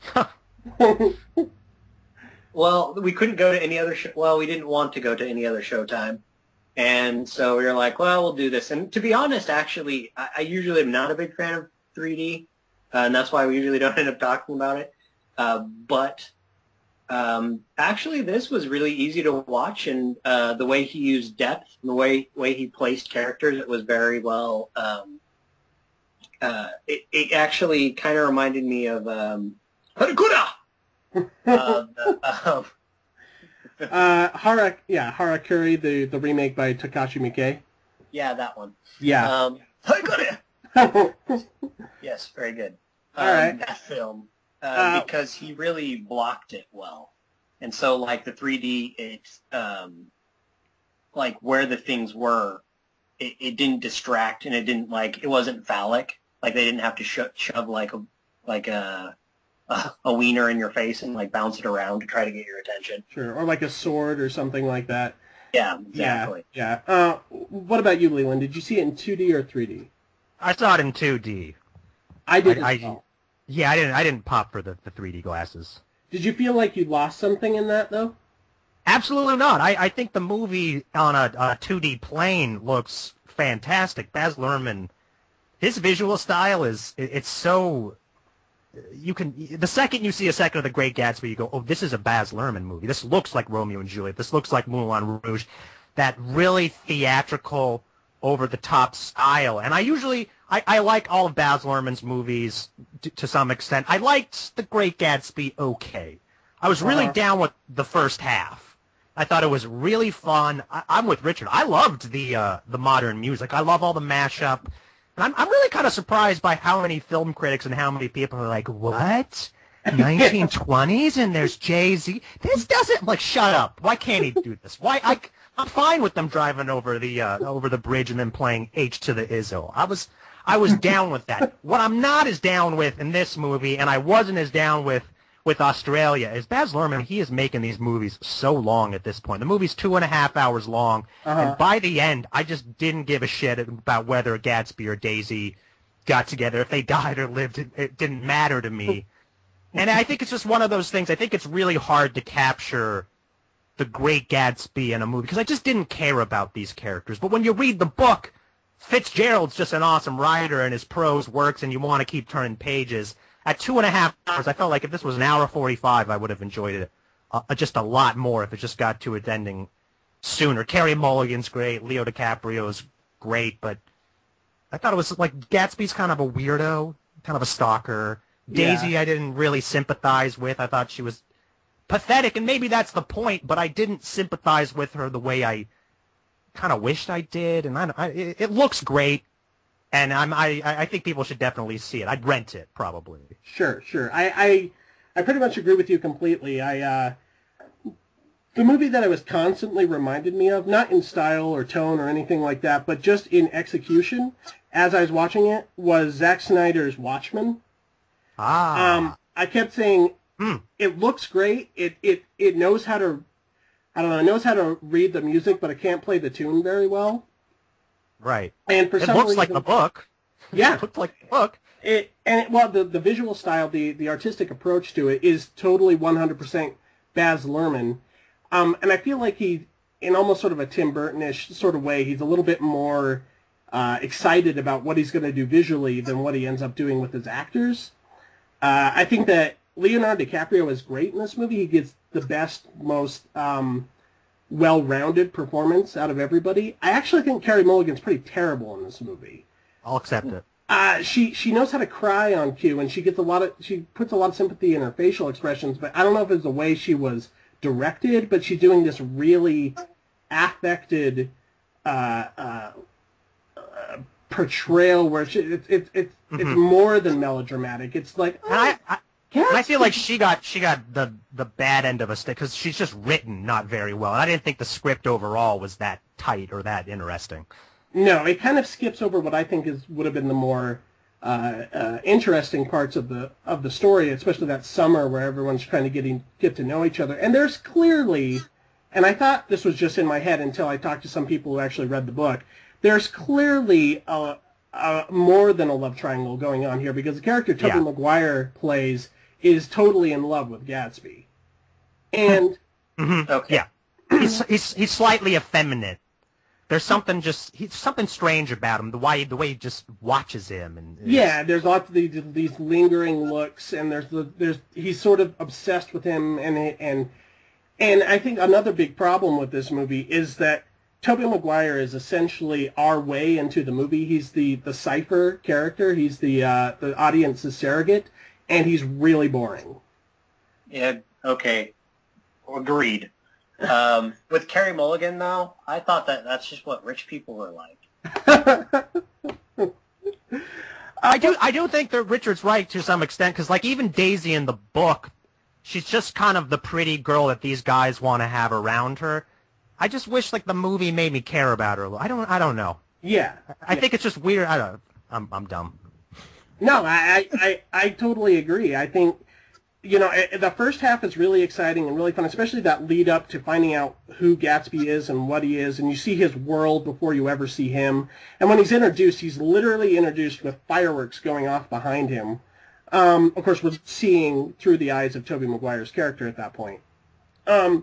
Speaker 2: well, we couldn't go to any other show. Well, we didn't want to go to any other Showtime. And so we were like, well, we'll do this. And to be honest, actually, I, I usually am not a big fan of three D, uh, and that's why we usually don't end up talking about it. Uh, but um, actually, this was really easy to watch, and uh, the way he used depth, and the way, way he placed characters, it was very well... Um, Uh, it, it actually kind of reminded me of um, Harakura. uh,
Speaker 1: um, uh, Hara, yeah, Harakiri, the, the remake by Takashi Miike.
Speaker 2: Yeah, that one.
Speaker 1: Yeah.
Speaker 2: Um, I got it. Yes, very good.
Speaker 1: All
Speaker 2: um,
Speaker 1: right.
Speaker 2: That film, uh,
Speaker 1: Uh,
Speaker 2: because he really blocked it well. And so, like, the three D, it's, um, like, where the things were, it, it didn't distract, and it didn't, like, it wasn't phallic. Like, they didn't have to sho- shove, like, a, like a, a, a wiener in your face and, like, bounce it around to try to get your attention.
Speaker 1: Sure, or like a sword or something like that.
Speaker 2: Yeah, exactly.
Speaker 1: Yeah, yeah. Uh, what about you, Leland? Did you see it in two D or three D?
Speaker 3: I saw it in two D.
Speaker 1: I did
Speaker 3: I,
Speaker 1: as
Speaker 3: I,
Speaker 1: well.
Speaker 3: yeah, I didn't. I didn't pop for the, the three D glasses.
Speaker 1: Did you feel like you lost something in that, though?
Speaker 3: Absolutely not. I, I think the movie on a, a two D plane looks fantastic. Baz Luhrmann, his visual style is it, it's so you can the second you see a second of The Great Gatsby, you go, oh, this is a Baz Luhrmann movie. This looks like Romeo and Juliet. This looks like Moulin Rouge. That really theatrical, over the top style. And I usually I, I like all of Baz Luhrmann's movies to, to some extent. I liked The Great Gatsby okay. I was really
Speaker 1: Uh-huh.
Speaker 3: down with the first half. I thought it was really fun. I, I'm with Richard. I loved the uh, the modern music. I love all the mashup. And I'm, I'm really kind of surprised by how many film critics and how many people are like, what? nineteen twenties and there's Jay-Z? This doesn't, like, shut up. Why can't he do this? Why? I, I'm fine with them driving over the uh, over the bridge and then playing H to the Izzo. I was I was down with that. What I'm not as down with in this movie, and I wasn't as down with with Australia, is Baz Luhrmann. He is making these movies so long at this point. The movie's two and a half hours long,
Speaker 1: Uh-huh.
Speaker 3: and by the end, I just didn't give a shit about whether Gatsby or Daisy got together. If they died or lived, it, it didn't matter to me. And I think it's just one of those things. I think it's really hard to capture The Great Gatsby in a movie because I just didn't care about these characters. But when you read the book, Fitzgerald's just an awesome writer and his prose works and you want to keep turning pages. At two and a half hours, I felt like if this was an hour forty-five, I would have enjoyed it uh, just a lot more if it just got to its ending sooner. Carey Mulligan's great. Leo DiCaprio's great. But I thought it was like Gatsby's kind of a weirdo, kind of a stalker. Daisy,
Speaker 1: Yeah.
Speaker 3: I didn't really sympathize with. I thought she was pathetic, and maybe that's the point, but I didn't sympathize with her the way I kind of wished I did. And I, I it, it looks great, and I'm, I, I think people should definitely see it. I'd rent it, probably.
Speaker 1: Sure, sure. I, I, I pretty much agree with you completely. I, uh, the movie that it was constantly reminded me of, not in style or tone or anything like that, but just in execution, as I was watching it, was Zack Snyder's Watchmen.
Speaker 3: Ah.
Speaker 1: Um, I kept saying,
Speaker 3: Hmm.
Speaker 1: it looks great. It, it, it knows how to, I don't know, it knows how to read the music, but it can't play the tune very well.
Speaker 3: Right.
Speaker 1: And for
Speaker 3: It
Speaker 1: some
Speaker 3: looks
Speaker 1: reason,
Speaker 3: like the book.
Speaker 1: Yeah.
Speaker 3: It looked like the book.
Speaker 1: It, and it, well, the, the visual style, the, the artistic approach to it is totally one hundred percent Baz Luhrmann. Um, and I feel like he, in almost sort of a Tim Burton-ish sort of way, he's a little bit more uh, excited about what he's going to do visually than what he ends up doing with his actors. Uh, I think that Leonardo DiCaprio is great in this movie. He gives the best, most um, well-rounded performance out of everybody. I actually think Carey Mulligan's pretty terrible in this movie.
Speaker 3: I'll accept it.
Speaker 1: Uh, she she knows how to cry on cue, and she gets a lot of she puts a lot of sympathy in her facial expressions. But I don't know if it's the way she was directed, but she's doing this really affected uh, uh, uh, portrayal where she, it's it's it's it's
Speaker 3: Mhm.
Speaker 1: more than melodramatic. It's like
Speaker 3: And I, I,
Speaker 1: yeah,
Speaker 3: and I feel like she got she got the the bad end of a stick because she's just written not very well. And I didn't think the script overall was that tight or that interesting.
Speaker 1: no, it kind of skips over what I think is would have been the more uh, uh, interesting parts of the of the story, especially that summer where everyone's trying to getting get to know each other. And there's clearly, and I thought this was just in my head until I talked to some people who actually read the book. There's clearly a, a more than a love triangle going on here because the character Tobey
Speaker 3: Yeah.
Speaker 1: Maguire plays is totally in love with Gatsby, and
Speaker 3: hmm
Speaker 2: Okay.
Speaker 3: Yeah, he's, he's he's slightly effeminate. There's something just he's something strange about him. The way the way he just watches him and
Speaker 1: yeah, there's lots of these, these lingering looks, and there's the there's he's sort of obsessed with him, and and and I think another big problem with this movie is that Tobey Maguire is essentially our way into the movie. He's the the cipher character. He's the uh, the audience's surrogate, and he's really boring.
Speaker 2: Yeah, okay. Agreed. Um, with Carey Mulligan, though, I thought that that's just what rich people were like.
Speaker 3: I do I do think that Richard's right to some extent, because like even Daisy in the book, she's just kind of the pretty girl that these guys want to have around her. I just wish like the movie made me care about her a little. I don't I don't know.
Speaker 1: Yeah.
Speaker 3: I
Speaker 1: yeah.
Speaker 3: think it's just weird. I don't. I'm I'm dumb.
Speaker 1: No, I, I, I, I totally agree. I think, you know, the first half is really exciting and really fun, especially that lead up to finding out who Gatsby is and what he is, and you see his world before you ever see him. And when he's introduced, he's literally introduced with fireworks going off behind him. Um, of course, we're seeing through the eyes of Tobey Maguire's character at that point. Um,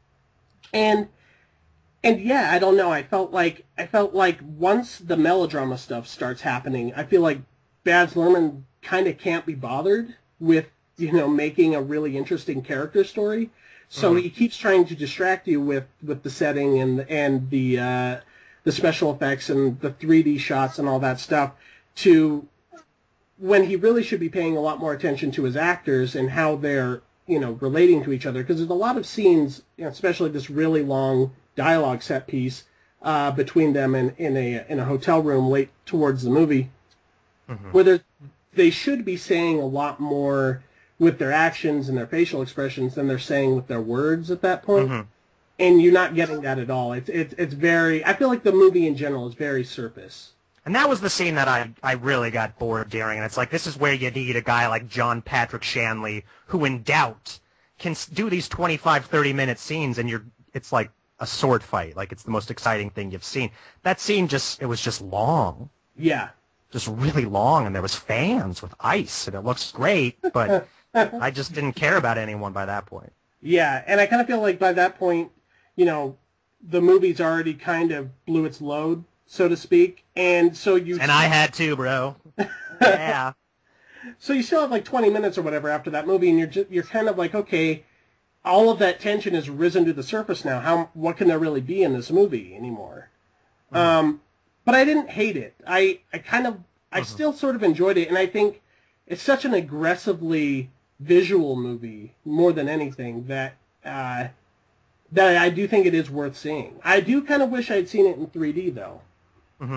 Speaker 1: and and yeah, I don't know. I felt like I felt like once the melodrama stuff starts happening, I feel like Baz Luhrmann kind of can't be bothered with, you know, making a really interesting character story. So mm-hmm. he keeps trying to distract you with, with the setting and and the uh, the special effects and the three D shots and all that stuff, to when he really should be paying a lot more attention to his actors and how they're, you know, relating to each other. Because there's a lot of scenes, you know, especially this really long dialogue set piece uh, between them in, in a in a hotel room late towards the movie. Mm-hmm. Where they should be saying a lot more with their actions and their facial expressions than they're saying with their words at that point. Mm-hmm. And you're not getting that at all. It's, it's it's very... I feel like the movie in general is very surface.
Speaker 3: And that was the scene that I, I really got bored during. And it's like, this is where you need a guy like John Patrick Shanley, who in doubt can do these twenty-five, thirty-minute scenes, and you're it's like a sword fight. Like, it's the most exciting thing you've seen. That scene just... It was just long.
Speaker 1: Yeah.
Speaker 3: Just really long, and there was fans with ice, and it looks great, but I just didn't care about anyone by that point.
Speaker 1: Yeah, and I kind of feel like by that point, you know, the movie's already kind of blew its load, so to speak, and so you...
Speaker 3: And I had to, bro. Yeah.
Speaker 1: So you still have like twenty minutes or whatever after that movie, and you're just, you're kind of like, okay, all of that tension has risen to the surface now. How what can there really be in this movie anymore? Mm-hmm. Um... But I didn't hate it. I, I kind of, I mm-hmm. still sort of enjoyed it, and I think it's such an aggressively visual movie more than anything that uh, that I do think it is worth seeing. I do kind of wish I'd seen it in three D though, because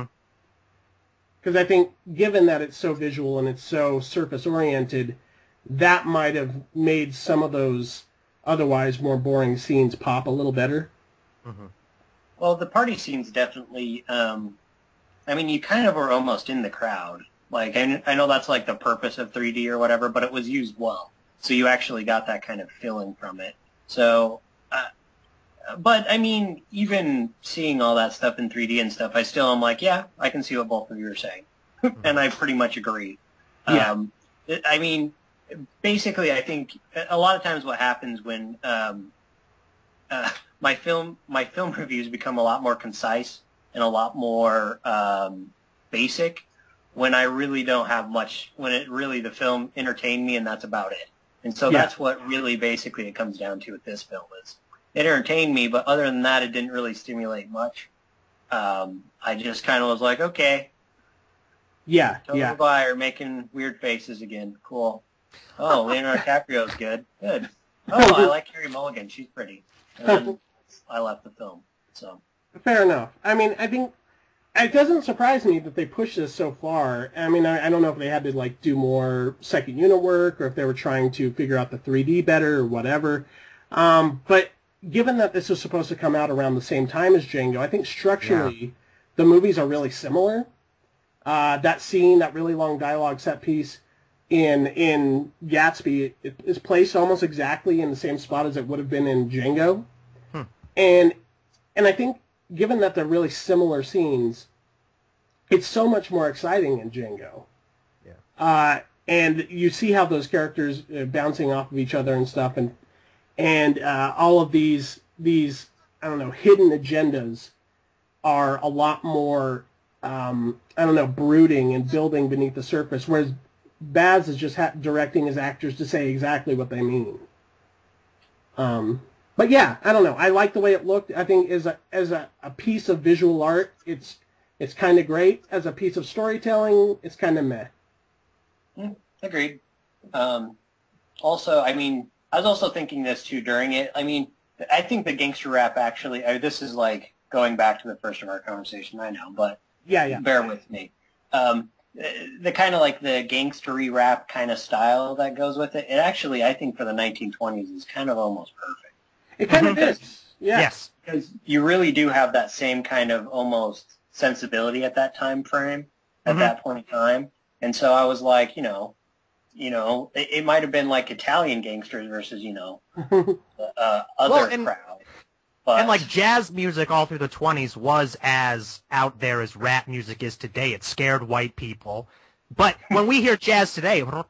Speaker 1: mm-hmm. I think given that it's so visual and it's so surface oriented, that might have made some of those otherwise more boring scenes pop a little better.
Speaker 2: Mm-hmm. Well, the party scenes definitely. Um... I mean, you kind of were almost in the crowd. Like, I, I know that's like the purpose of three D or whatever, but it was used well. So you actually got that kind of feeling from it. So, uh, but I mean, even seeing all that stuff in three D and stuff, I still am like, yeah, I can see what both of you are saying. And I pretty much agree.
Speaker 1: Yeah.
Speaker 2: Um, it, I mean, basically, I think a lot of times what happens when um, uh, my film my film reviews become a lot more concise and a lot more um, basic when I really don't have much, when it really, the film entertained me and that's about it. And so yeah. that's what really basically it comes down to with this film is it entertained me, but other than that, it didn't really stimulate much. Um, I just kind of was like, okay.
Speaker 1: Yeah,
Speaker 2: Tobey
Speaker 1: yeah.
Speaker 2: Maguire making weird faces again. Cool. Oh, Leonardo DiCaprio's good. Good. Oh, I like Carey Mulligan. She's pretty. And then I left the film, so...
Speaker 1: Fair enough. I mean, I think it doesn't surprise me that they pushed this so far. I mean, I, I don't know if they had to like do more second unit work or if they were trying to figure out the three D better or whatever. Um, but given that this was supposed to come out around the same time as Django, I think structurally yeah. the movies are really similar. Uh, that scene, that really long dialogue set piece in in Gatsby it is placed almost exactly in the same spot as it would have been in Django. Hmm. And and I think given that they're really similar scenes, it's so much more exciting in Django.
Speaker 3: Yeah.
Speaker 1: Uh, and you see how those characters uh, bouncing off of each other and stuff, and and uh, all of these these I don't know hidden agendas are a lot more um, I don't know brooding and building beneath the surface, whereas Baz is just ha- directing his actors to say exactly what they mean. Um. But yeah, I don't know. I like the way it looked. I think as a as a, a piece of visual art, it's it's kind of great. As a piece of storytelling, it's kind of meh.
Speaker 2: Mm, agreed. Um, also, I mean, I was also thinking this too during it. I mean, I think the gangster rap actually. I, this is like going back to the first of our conversation. I know, but
Speaker 1: yeah, yeah.
Speaker 2: Bear with me. Um, the kind of like the gangstery rap kind of style that goes with it. It actually, I think, for the nineteen twenties is kind of almost perfect.
Speaker 1: It kind of is. Yeah.
Speaker 3: Yes.
Speaker 2: Because you really do have that same kind of almost sensibility at that time frame, at
Speaker 3: Mhm.
Speaker 2: that point in time. And so I was like, you know, you know, it, it might have been like Italian gangsters versus, you know, uh, other
Speaker 3: Well, and-
Speaker 2: crowd. But,
Speaker 3: And like jazz music all through the twenties was as out there as rap music is today. It scared white people. But when we hear jazz today, we're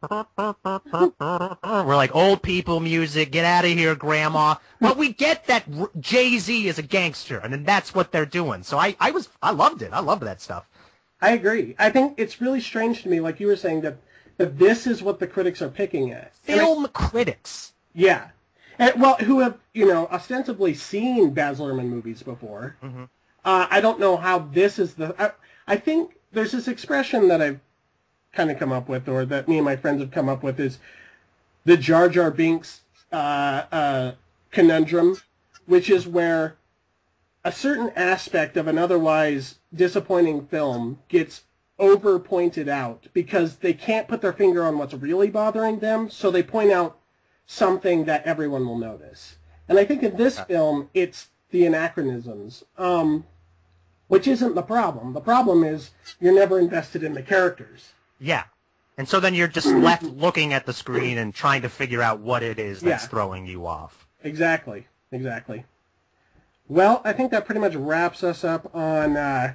Speaker 3: like old people music, get out of here, grandma. But we get that R- Jay-Z is a gangster, and then that's what they're doing. So I, I was, I loved it. I loved that stuff.
Speaker 1: I agree. I think it's really strange to me, like you were saying, that, that this is what the critics are picking at. And I-
Speaker 3: Film critics.
Speaker 1: yeah. And, well, who have, you know, ostensibly seen Baz Luhrmann movies before.
Speaker 3: Mm-hmm.
Speaker 1: Uh, I don't know how this is the... I, I think there's this expression that I've kind of come up with, or that me and my friends have come up with, is the Jar Jar Binks uh, uh, conundrum, which is where a certain aspect of an otherwise disappointing film gets over-pointed out because they can't put their finger on what's really bothering them, so they point out something that everyone will notice. And I think in this film, it's the anachronisms, um, which isn't the problem. The problem is you're never invested in the characters.
Speaker 3: Yeah. And so then you're just left looking at the screen and trying to figure out what it is that's
Speaker 1: Yeah.
Speaker 3: throwing you off.
Speaker 1: Exactly. Exactly. Well, I think that pretty much wraps us up on uh,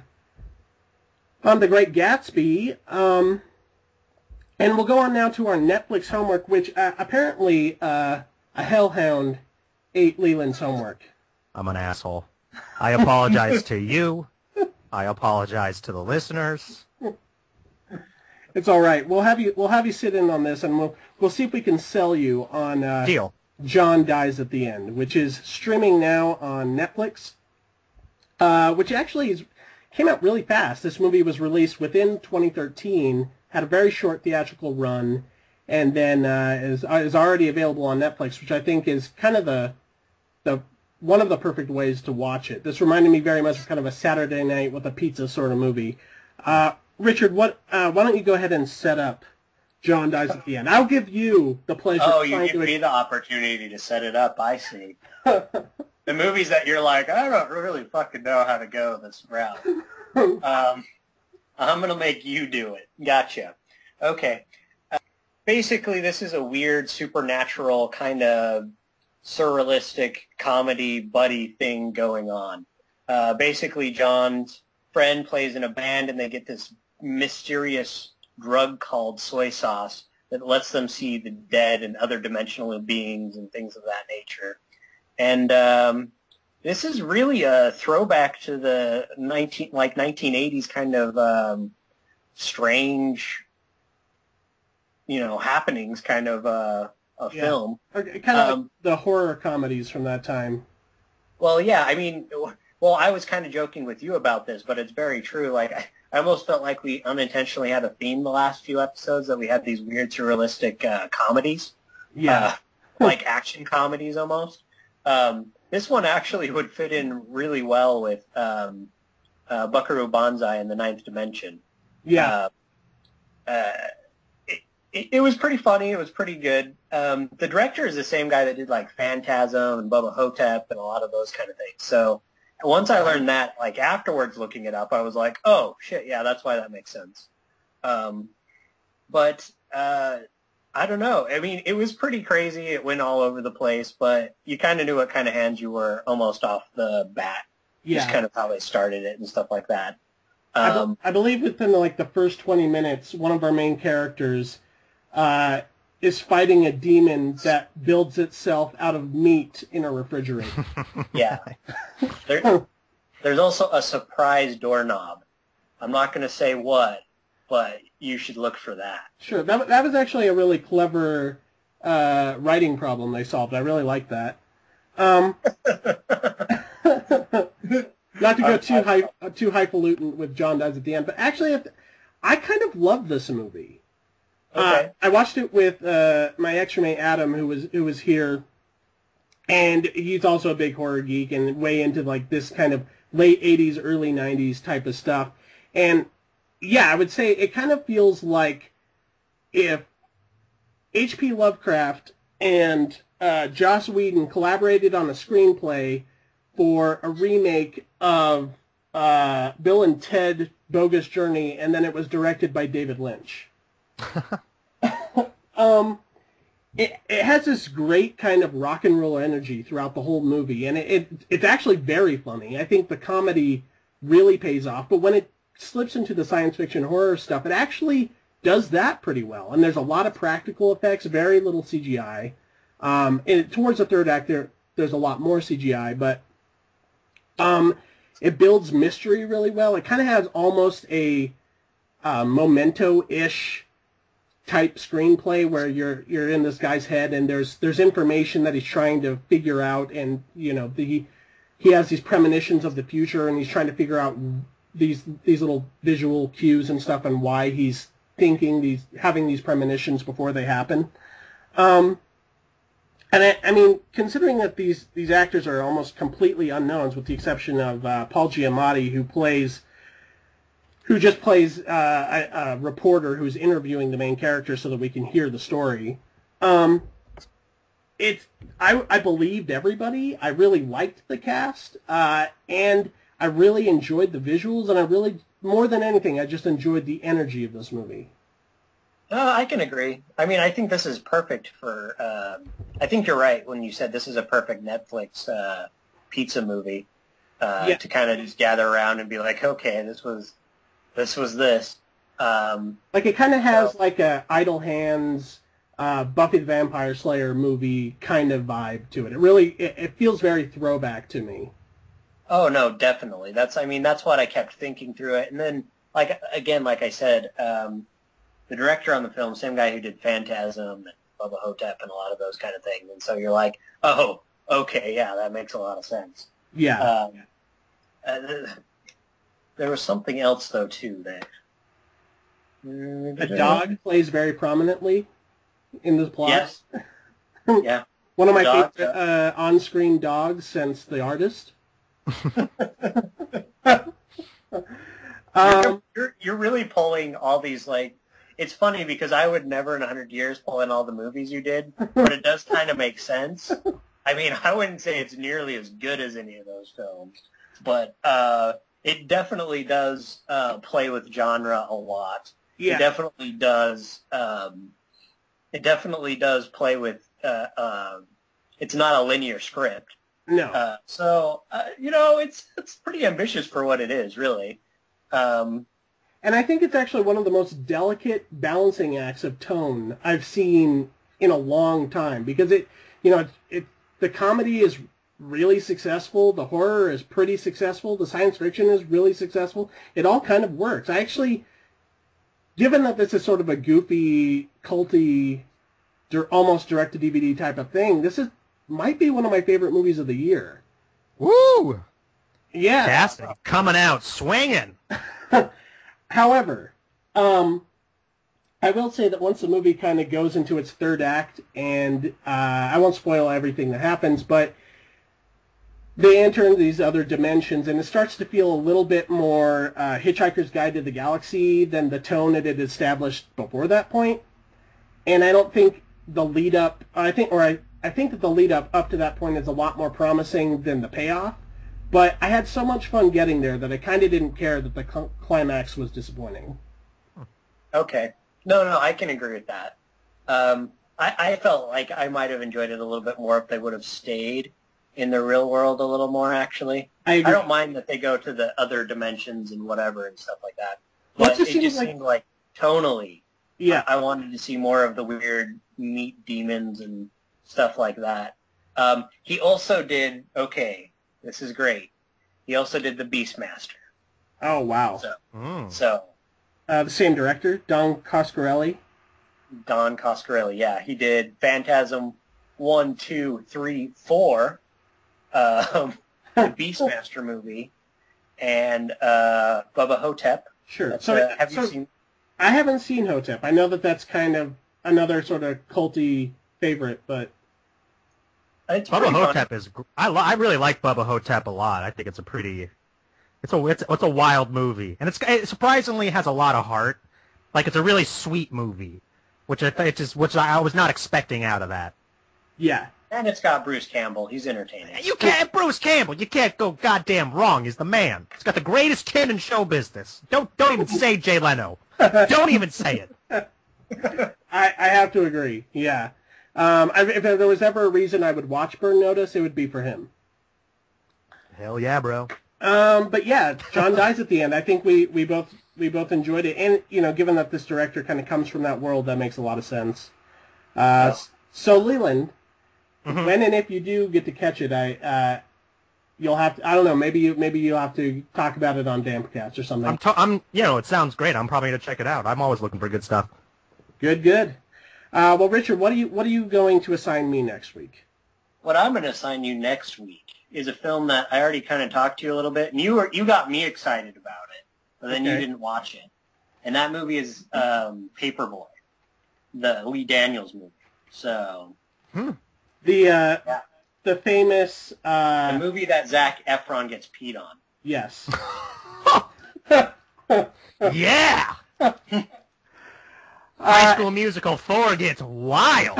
Speaker 1: on The Great Gatsby. Um, and we'll go on now to our Netflix homework, which uh, apparently uh, a hellhound ate Leland's homework.
Speaker 3: I'm an asshole. I apologize to you. I apologize to the listeners.
Speaker 1: It's all right. We'll have you. We'll have you sit in on this, and we'll we'll see if we can sell you on uh,
Speaker 3: Deal.
Speaker 1: John Dies at the End, which is streaming now on Netflix. Uh, which actually is, came out really fast. This movie was released within twenty thirteen, had a very short theatrical run, and then uh, is is already available on Netflix, which I think is kind of the the one of the perfect ways to watch it. This reminded me very much of kind of a Saturday night with a pizza sort of movie. Uh, Richard, what? Uh, why don't you go ahead and set up John Dies at the End? I'll give you the pleasure.
Speaker 2: oh,
Speaker 1: of
Speaker 2: you
Speaker 1: trying
Speaker 2: give
Speaker 1: to
Speaker 2: me the opportunity to set it up. I see. The movies that you're like, I don't really fucking know how to go this route. Um, I'm going to make you do it. Gotcha. Okay. Uh, basically, this is a weird, supernatural, kind of surrealistic comedy buddy thing going on. Uh, basically, John's friend plays in a band, and they get this mysterious drug called soy sauce that lets them see the dead and other dimensional beings and things of that nature. And um, this is really a throwback to the nineteen like nineteen eighties kind of um, strange, you know, happenings kind of uh, a
Speaker 1: Yeah.
Speaker 2: film.
Speaker 1: Okay, kind of
Speaker 2: Um,
Speaker 1: like the horror comedies from that time.
Speaker 2: Well, yeah, I mean, well, I was kind of joking with you about this, but it's very true. Like, I, I almost felt like we unintentionally had a theme the last few episodes, that we had these weird surrealistic uh, comedies.
Speaker 1: Yeah.
Speaker 2: Uh, like action comedies almost. Um, this one actually would fit in really well with um, uh, Buckaroo Banzai and the Ninth Dimension.
Speaker 1: yeah.
Speaker 2: Uh, uh, it, it, it was pretty funny. It was pretty good. Um, the director is the same guy that did like Phantasm and Bubba Hotep and a lot of those kind of things. So once I learned that, like afterwards looking it up, I was like, oh shit, yeah, that's why that makes sense. Um, but uh, I don't know. I mean, it was pretty crazy. It went all over the place, but you kind of knew what kind of hands you were almost off the bat.
Speaker 1: Yeah.
Speaker 2: Just kind of how they started it and stuff like that.
Speaker 1: I, be-
Speaker 2: Um,
Speaker 1: I believe within like the first twenty minutes, one of our main characters uh, is fighting a demon that builds itself out of meat in a refrigerator.
Speaker 2: yeah. There, there's also a surprise doorknob. I'm not going to say what, but you should look for that.
Speaker 1: Sure, that that was actually a really clever uh, writing problem they solved. I really like that. Um, not to go too high, uh, too highfalutin with John Dies at the End, but actually, if, I kind of love this movie.
Speaker 2: Okay.
Speaker 1: Uh, I watched it with uh, my ex-roommate Adam, who was who was here, and he's also a big horror geek and way into like this kind of late eighties, early nineties type of stuff. And yeah, I would say it kind of feels like if H P. Lovecraft and uh, Joss Whedon collaborated on a screenplay for a remake of uh, Bill and Ted Bogus Journey, and then it was directed by David Lynch. um, it, it has this great kind of rock and roll energy throughout the whole movie, and it, it it's actually very funny. I think the comedy really pays off, but when it slips into the science fiction horror stuff, it actually does that pretty well. And there's a lot of practical effects, very little C G I. Um, and towards the third act, there there's a lot more C G I, but um, it builds mystery really well. It kind of has almost a uh, Memento-ish type screenplay where you're you're in this guy's head and there's there's information that he's trying to figure out, and you know the he has these premonitions of the future and he's trying to figure out these these little visual cues and stuff and why he's thinking these having these premonitions before they happen. Um, and I, I mean, considering that these these actors are almost completely unknowns, with the exception of uh, Paul Giamatti, who plays. who just plays uh, a, a reporter who's interviewing the main character so that we can hear the story. Um, it's I, I believed everybody. I really liked the cast, uh, and I really enjoyed the visuals, and I really, more than anything, I just enjoyed the energy of this movie.
Speaker 2: Uh, I can agree. I mean, I think this is perfect for... Uh, I think you're right when you said this is a perfect Netflix uh, pizza movie uh, yeah. to kind of just gather around and be like, okay, this was... This was this. Um,
Speaker 1: like it kind of has so, like a Idle Hands, uh, Buffy the Vampire Slayer movie kind of vibe to it. It really it, it feels very throwback to me.
Speaker 2: Oh no, definitely. That's I mean that's what I kept thinking through it. And then like again, like I said, um, the director on the film, same guy who did Phantasm and Bubba Hotep and a lot of those kind of things. And so you're like, oh, okay, yeah, that makes a lot of sense.
Speaker 1: Yeah.
Speaker 2: Um, uh, There was something else, though, too, that...
Speaker 1: A dog plays very prominently in the plot.
Speaker 2: Yes. Yeah.
Speaker 1: One of my
Speaker 2: dog,
Speaker 1: favorite uh, on-screen dogs since The Artist.
Speaker 2: um, you're, you're really pulling all these, like... It's funny because I would never in a hundred years pull in all the movies you did, but it does kind of make sense. I mean, I wouldn't say it's nearly as good as any of those films, but... Uh, It definitely does uh, play with genre a lot.
Speaker 1: Yeah.
Speaker 2: It definitely does. Um, it definitely does play with. Uh, uh, it's not a linear script.
Speaker 1: No.
Speaker 2: Uh, so uh, you know, it's it's pretty ambitious for what it is, really. Um,
Speaker 1: and I think it's actually one of the most delicate balancing acts of tone I've seen in a long time, because it, you know, it, it the comedy is really successful, the horror is pretty successful, the science fiction is really successful. It all kind of works. I actually, given that this is sort of a goofy, culty, almost direct-to-D V D type of thing, this is might be one of my favorite movies of the year.
Speaker 3: Woo!
Speaker 1: Yeah.
Speaker 3: Fantastic. Coming out swinging.
Speaker 1: However, um, I will say that once the movie kind of goes into its third act, and uh, I won't spoil everything that happens, but they enter into these other dimensions, and it starts to feel a little bit more uh, Hitchhiker's Guide to the Galaxy than the tone that it established before that point. And I don't think the lead up, I think, or I, I think that the lead up up to that point is a lot more promising than the payoff. But I had so much fun getting there that I kind of didn't care that the cl- climax was disappointing.
Speaker 2: Okay. No, no, I can agree with that. Um, I, I felt like I might have enjoyed it a little bit more if they would have stayed in the real world a little more, actually.
Speaker 1: I,
Speaker 2: I don't mind that they go to the other dimensions and whatever and stuff like that. But well, it just, it just like, seemed like tonally,
Speaker 1: yeah,
Speaker 2: I, I wanted to see more of the weird meat demons and stuff like that. Um, he also did, okay, this is great, he also did The Beastmaster.
Speaker 1: Oh, wow.
Speaker 2: So,
Speaker 3: mm.
Speaker 2: so
Speaker 1: uh, the same director, Don Coscarelli?
Speaker 2: Don Coscarelli, yeah. He did Phantasm one, two, three, four, Um, the Beastmaster movie, and uh, Bubba Hotep.
Speaker 1: Sure.
Speaker 2: That's,
Speaker 1: so,
Speaker 2: uh, have
Speaker 1: so
Speaker 2: you seen?
Speaker 1: I haven't seen Hotep. I know that that's kind of another sort of culty favorite, but
Speaker 2: It's
Speaker 3: Bubba
Speaker 2: pretty
Speaker 3: Hotep
Speaker 2: fun.
Speaker 3: is. I, I really like Bubba Hotep a lot. I think it's a pretty. It's a it's, it's a wild movie, and it's it surprisingly has a lot of heart. Like it's a really sweet movie, which I it's just which I was not expecting out of that.
Speaker 1: Yeah.
Speaker 2: And it's got Bruce Campbell. He's entertaining.
Speaker 3: You can't Bruce Campbell. You can't go goddamn wrong. He's the man. He's got the greatest chin in show business. Don't don't even say Jay Leno. Don't even say it.
Speaker 1: I, I have to agree. Yeah. Um, I, if there was ever a reason I would watch Burn Notice, it would be for him.
Speaker 3: Hell yeah, bro.
Speaker 1: Um, but yeah, John dies at the end. I think we, we both we both enjoyed it, and you know, given that this director kind of comes from that world, that makes a lot of sense. Uh,
Speaker 2: Oh.
Speaker 1: So Leland,
Speaker 3: Mhm.
Speaker 1: when and if you do get to catch it, I uh, you'll have to. I don't know. Maybe you maybe you'll have to talk about it on Dampcast or something.
Speaker 3: I'm, to- I'm, you know, it sounds great. I'm probably gonna check it out. I'm always looking for good stuff.
Speaker 1: Good, good. Uh, well, Richard, what are you what are you going to assign me next week?
Speaker 2: What I'm going to assign you next week is a film that I already kind of talked to you a little bit, and you were you got me excited about it, but then you
Speaker 1: Okay.
Speaker 2: didn't watch it. And that movie is um, Paperboy, the Lee Daniels movie. So
Speaker 1: The uh,
Speaker 2: Yeah.
Speaker 1: the famous
Speaker 2: the
Speaker 1: uh,
Speaker 2: movie that Zac Efron gets peed on.
Speaker 1: yes.
Speaker 3: Yeah. High
Speaker 1: Uh,
Speaker 3: School Musical four gets wild.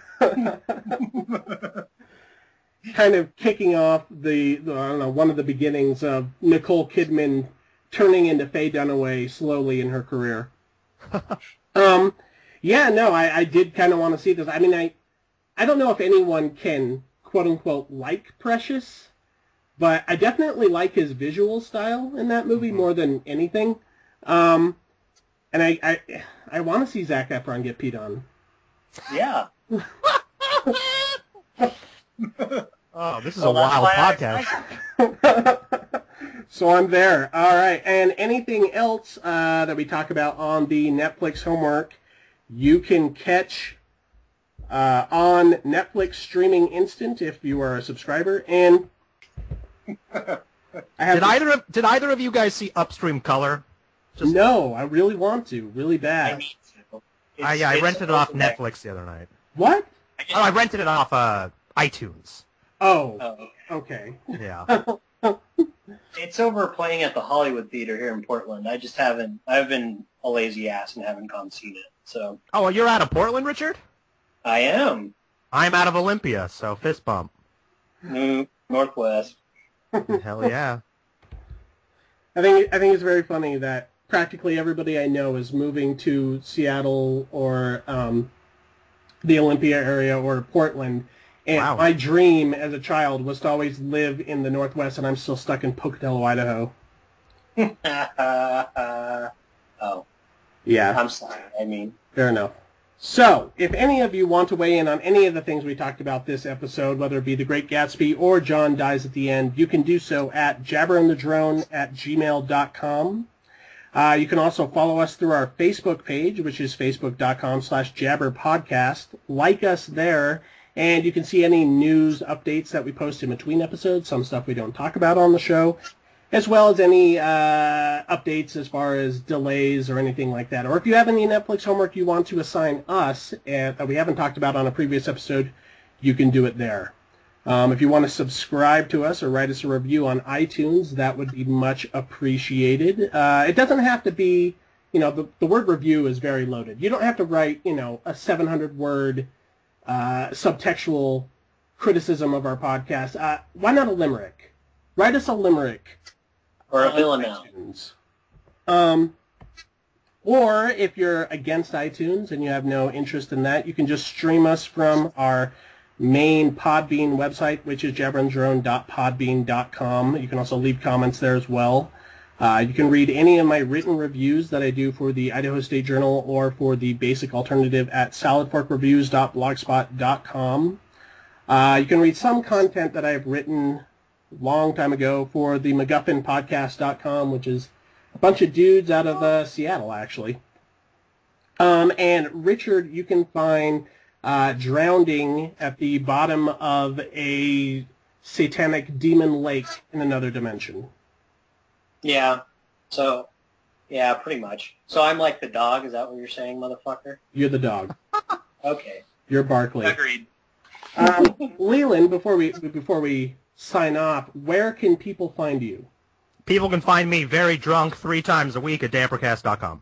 Speaker 1: kind of kicking off the, the I don't know one of the beginnings of Nicole Kidman turning into Faye Dunaway slowly in her career. um, yeah, no, I, I did kind of want to see this. I mean, I I don't know if anyone can quote unquote like Precious, but I definitely like his visual style in that movie more than anything. Um, and I I, I want to see Zac Efron get peed on.
Speaker 2: Yeah.
Speaker 3: Oh, this is
Speaker 2: Well,
Speaker 3: a
Speaker 2: that's
Speaker 3: wild
Speaker 2: why I-
Speaker 3: podcast.
Speaker 1: So I'm there. All right. And anything else uh, that we talk about on the Netflix homework, you can catch uh, on Netflix Streaming Instant if you are a subscriber. And I have
Speaker 3: Did
Speaker 1: to-
Speaker 3: either of Did either of you guys see Upstream Color? Just-
Speaker 1: No, I really want to. Really
Speaker 2: I
Speaker 1: bad.
Speaker 2: need to.
Speaker 3: I,
Speaker 2: It's-
Speaker 3: yeah, I
Speaker 2: it's
Speaker 3: rented it off
Speaker 2: over there.
Speaker 3: Netflix the other night.
Speaker 1: What?
Speaker 2: I just-
Speaker 3: Oh, I rented it off uh, iTunes.
Speaker 1: Oh,
Speaker 2: Oh,
Speaker 1: okay.
Speaker 3: Yeah.
Speaker 2: it's over playing at the Hollywood Theater here in Portland. I just haven't. I've been a lazy ass and haven't gone seen it. So
Speaker 3: Oh, well, you're out of Portland, Richard?
Speaker 2: I am
Speaker 3: I'm out of Olympia, so fist bump.
Speaker 2: mm, Northwest.
Speaker 3: Hell yeah.
Speaker 1: I think I think it's very funny that practically everybody I know is moving to Seattle or um, the Olympia area or Portland. And
Speaker 3: Wow.
Speaker 1: my dream as a child was to always live in the Northwest, and I'm still stuck in Pocatello, Idaho.
Speaker 2: oh,
Speaker 1: Yeah,
Speaker 2: I'm sorry. I mean,
Speaker 1: fair enough. So, if any of you want to weigh in on any of the things we talked about this episode, whether it be The Great Gatsby or John Dies at the End, you can do so at jabberandthedrone at gmail dot com. Uh, you can also follow us through our Facebook page, which is facebook.com slash jabberpodcast. Like us there, and you can see any news updates that we post in between episodes, some stuff we don't talk about on the show, as well as any uh, updates as far as delays or anything like that. Or if you have any Netflix homework you want to assign us and that we haven't talked about on a previous episode, you can do it there. Um, if you want to subscribe to us or write us a review on iTunes, that would be much appreciated. Uh, it doesn't have to be, you know, the, the word review is very loaded. You don't have to write, you know, a seven hundred word uh, subtextual criticism of our podcast. Uh, why not a limerick? Write us a limerick.
Speaker 2: or a
Speaker 1: on
Speaker 2: villanelle.
Speaker 1: iTunes. Um, or if you're against iTunes and you have no interest in that, you can just stream us from our main Podbean website, which is jabberandrone dot podbean dot com. You can also leave comments there as well. Uh, you can read any of my written reviews that I do for the Idaho State Journal or for the Basic Alternative at salad fork reviews dot blogspot dot com. Uh, you can read some content that I've written long time ago for the MacGuffin Podcast dot com, which is a bunch of dudes out of uh, Seattle, actually. Um, and Richard, you can find uh, drowning at the bottom of a satanic demon lake in another dimension.
Speaker 2: Yeah. So, yeah, pretty much. So I'm like the dog. Is that what you're saying, motherfucker?
Speaker 1: You're the dog.
Speaker 2: Okay.
Speaker 1: You're Barkley.
Speaker 2: Agreed.
Speaker 1: Um, Leland, before we before we sign off, where can people find you?
Speaker 3: people can find me very drunk three times a week at dampercast dot com.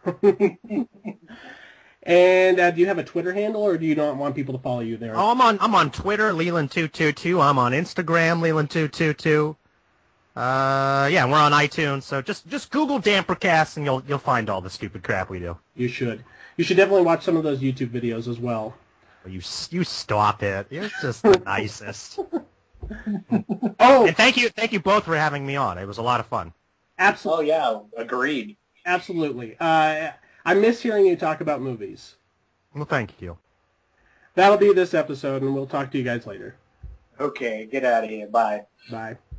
Speaker 1: And uh, do you have a Twitter handle, or do you not want people to follow you there?
Speaker 3: Oh, I'm on I'm on Twitter, Leland two two two. I'm on Instagram, Leland two two two. Uh, yeah, we're on iTunes, so just just Google Dampercast and you'll you'll find all the stupid crap we do.
Speaker 1: You should. You should definitely watch some of those YouTube videos as well.
Speaker 3: You you stop it. You're just the nicest.
Speaker 1: Oh,
Speaker 3: And thank you thank you both for having me on. It was a lot of fun.
Speaker 1: absolutely.
Speaker 2: Oh yeah, agreed.
Speaker 1: Absolutely. Uh, I miss hearing you talk about movies.
Speaker 3: Well, thank you.
Speaker 1: That'll be this episode, and we'll talk to you guys later.
Speaker 2: Okay, get out of here. Bye.
Speaker 1: Bye.